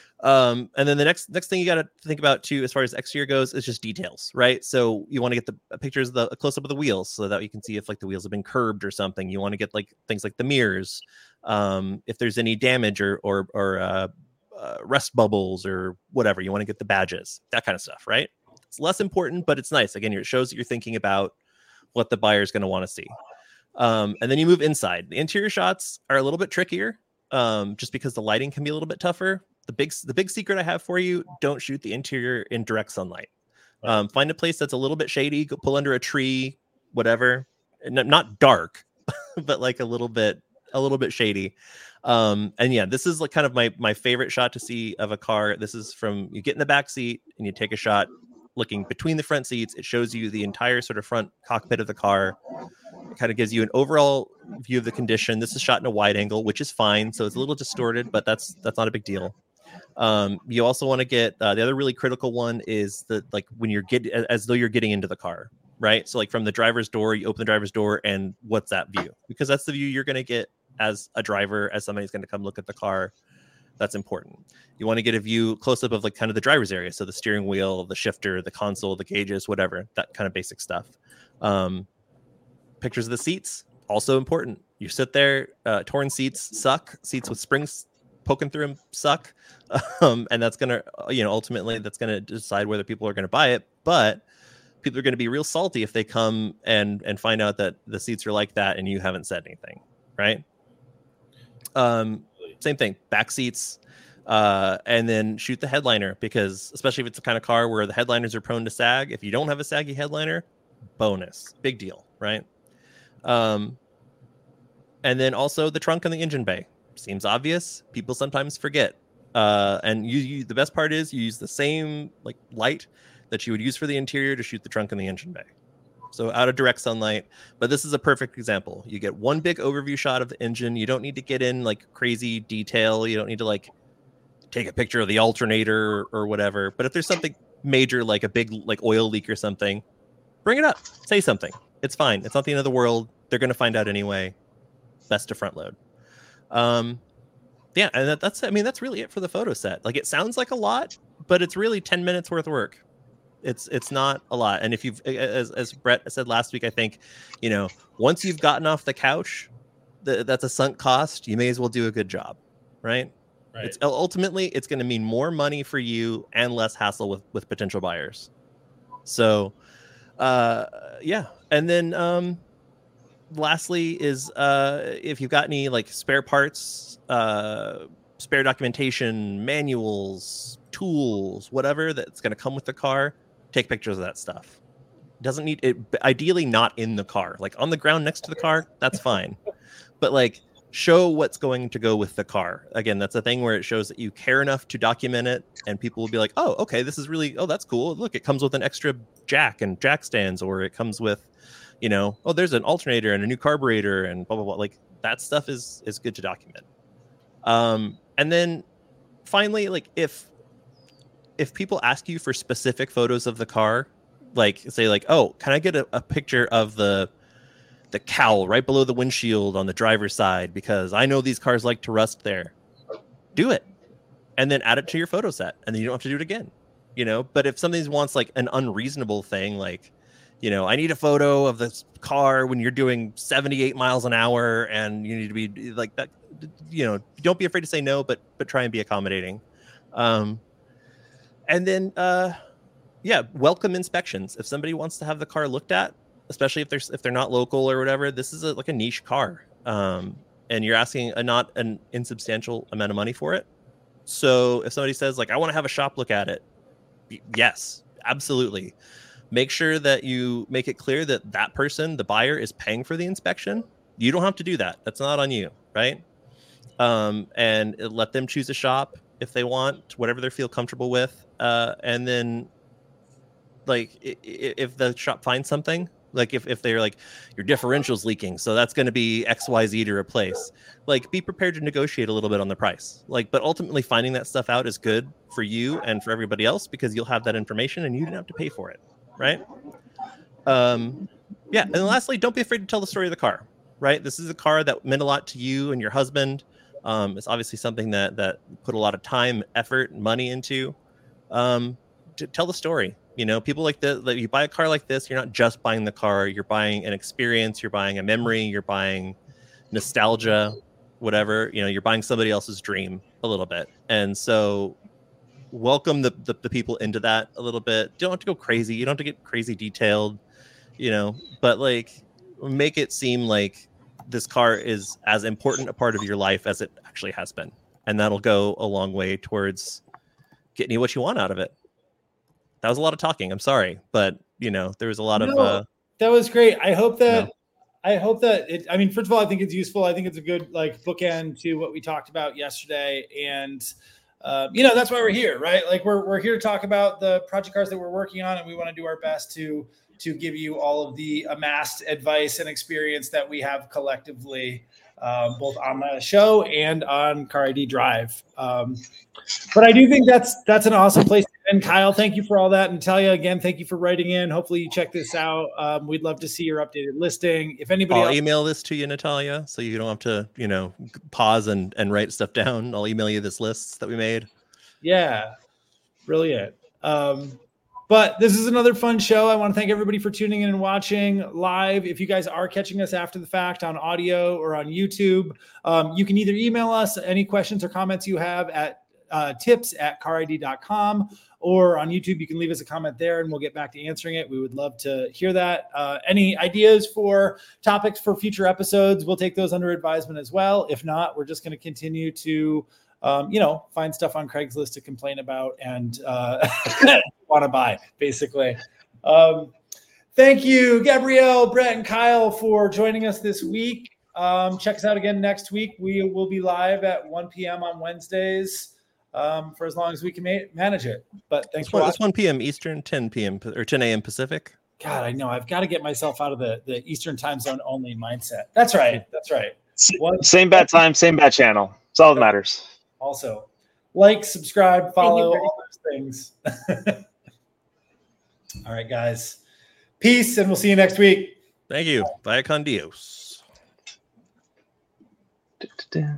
Um, and then the next next thing you got to think about too, as far as exterior goes, is just details, right? So you want to get the pictures of the close up of the wheels so that you can see if like the wheels have been curbed or something. You want to get like things like the mirrors, um, if there's any damage or or or uh, uh, rust bubbles or whatever. You want to get the badges, that kind of stuff, right? It's less important, but it's nice. Again, it shows that you're thinking about what the buyer is going to want to see. Um, and then you move inside. The interior shots are a little bit trickier, um, just because the lighting can be a little bit tougher. The big, the big secret I have for you: don't shoot the interior in direct sunlight. Um, find a place that's a little bit shady. Go pull under a tree, whatever. And not dark, but like a little bit, a little bit shady. Um, and yeah, this is like kind of my my favorite shot to see of a car. This is from you get in the back seat and you take a shot looking between the front seats. It shows you the entire sort of front cockpit of the car. It kind of gives you an overall view of the condition. This is shot in a wide angle, which is fine. So it's a little distorted, but that's that's not a big deal. Um, you also want to get uh, the other really critical one is that like when you're getting as though you're getting into the car, right? So like from the driver's door, you open the driver's door, and what's that view? Because that's the view you're going to get as a driver, as somebody's going to come look at the car. That's important. You want to get a view close up of like kind of the driver's area, so the steering wheel, the shifter, the console, the gauges, whatever, that kind of basic stuff. Um, pictures of the seats, also important. You sit there, uh, torn seats suck. Seats with springs poking through them suck. Um, and that's going to, you know, ultimately that's going to decide whether people are going to buy it. But people are going to be real salty if they come and, and find out that the seats are like that and you haven't said anything. Right. Um, same thing, back seats, uh, and then shoot the headliner, because especially if it's the kind of car where the headliners are prone to sag, if you don't have a saggy headliner, bonus, big deal. Right. Um, and then also the trunk and the engine bay. Seems obvious. People sometimes forget. Uh, and you, you, the best part is you use the same like light that you would use for the interior to shoot the trunk and the engine bay. So out of direct sunlight. But this is a perfect example. You get one big overview shot of the engine. You don't need to get in like crazy detail. You don't need to like take a picture of the alternator or, or whatever. But if there's something major, like a big like oil leak or something, bring it up. Say something. It's fine. It's not the end of the world. They're going to find out anyway. Best to front load. Um, yeah, and that, that's, I mean, that's really it for the photo set. Like, it sounds like a lot, but it's really ten minutes worth of work. It's, it's not a lot. And if you've, as, as Brett said last week, I think, you know, once you've gotten off the couch, the, that's a sunk cost. You may as well do a good job. Right. Right. It's ultimately, it's going to mean more money for you and less hassle with, with potential buyers. So, uh, yeah. And then, um, lastly is uh if you've got any like spare parts, uh spare documentation, manuals, tools, whatever that's going to come with the car, take pictures of that stuff. Doesn't need it, ideally not in the car, like on the ground next to the car, that's fine. But like show what's going to go with the car. Again, that's a thing where it shows that you care enough to document it, and people will be like, oh, okay, this is really, oh, that's cool, look, it comes with an extra jack and jack stands, or it comes with, you know, oh, there's an alternator and a new carburetor and blah, blah, blah. Like that stuff is, is good to document. Um, and then finally, like if, if people ask you for specific photos of the car, like say like, oh, can I get a, a picture of the, the cowl right below the windshield on the driver's side because I know these cars like to rust there. Do it. And then add it to your photo set. And then you don't have to do it again. You know, but if somebody wants like an unreasonable thing, like, you know, I need a photo of this car when you're doing seventy-eight miles an hour and you need to be like that, you know, don't be afraid to say no, but but try and be accommodating. Um, and then, uh, yeah, welcome inspections. If somebody wants to have the car looked at, especially if they're if they're not local or whatever, this is a, like a niche car, um, and you're asking a not an insubstantial amount of money for it. So if somebody says like, I want to have a shop look at it, yes, absolutely. Make sure that you make it clear that that person, the buyer, is paying for the inspection. You don't have to do that. That's not on you, right? Um, and let them choose a shop if they want, whatever they feel comfortable with. Uh, and then, like, if the shop finds something, like if, if they're like, your differential's leaking, so that's going to be X Y Z to replace, like, be prepared to negotiate a little bit on the price. Like, but ultimately finding that stuff out is good for you and for everybody else because you'll have that information and you don't have to pay for it. Right. Um, yeah. And then lastly, don't be afraid to tell the story of the car. Right. This is a car that meant a lot to you and your husband. Um, it's obviously something that that put a lot of time, effort, and money into. Um, to tell the story. You know, people like the like you buy a car like this, you're not just buying the car. You're buying an experience. You're buying a memory. You're buying nostalgia, whatever. You know, you're buying somebody else's dream a little bit. And so welcome the, the, the people into that a little bit. You don't have to go crazy. You don't have to get crazy detailed, you know, but like make it seem like this car is as important a part of your life as it actually has been. And that'll go a long way towards getting you what you want out of it. That was a lot of talking. I'm sorry, but you know, there was a lot no, of, uh, that was great. I hope that, no. I hope that it, I mean, first of all, I think it's useful. I think it's a good like bookend to what we talked about yesterday. And, Uh, you know, that's why we're here, right? Like we're we're here to talk about the project cars that we're working on, and we want to do our best to to give you all of the amassed advice and experience that we have collectively, um, both on the show and on Car I D Drive. Um, but I do think that's that's an awesome place to end. Kyle, thank you for all that. And Natalia, again, thank you for writing in. Hopefully you check this out. Um, we'd love to see your updated listing. If anybody I'll else- email this to you, Natalia, so you don't have to, you know, pause and, and write stuff down. I'll email you this list that we made. Yeah, brilliant. Um, but this is another fun show. I want to thank everybody for tuning in and watching live. If you guys are catching us after the fact on audio or on YouTube, um, you can either email us any questions or comments you have at uh, tips at car I D dot com, or on YouTube, you can leave us a comment there and we'll get back to answering it. We would love to hear that. Uh, any ideas for topics for future episodes, we'll take those under advisement as well. If not, we're just going to continue to Um, you know, find stuff on Craigslist to complain about and uh, want to buy, basically. Um, thank you, Gabrielle, Brett, and Kyle for joining us this week. Um, check us out again next week. We will be live at one p.m. on Wednesdays um, for as long as we can ma- manage it. But thanks it's for one, it's one p.m. Eastern, ten p.m. or ten a.m. Pacific. God, I know. I've got to get myself out of the, the Eastern time zone only mindset. That's right. That's right. One, same bat time, same bat channel. It's all that matters. Also, like, subscribe, follow, you, all those things. All right, guys. Peace, and we'll see you next week. Thank you. Vaya con Dios.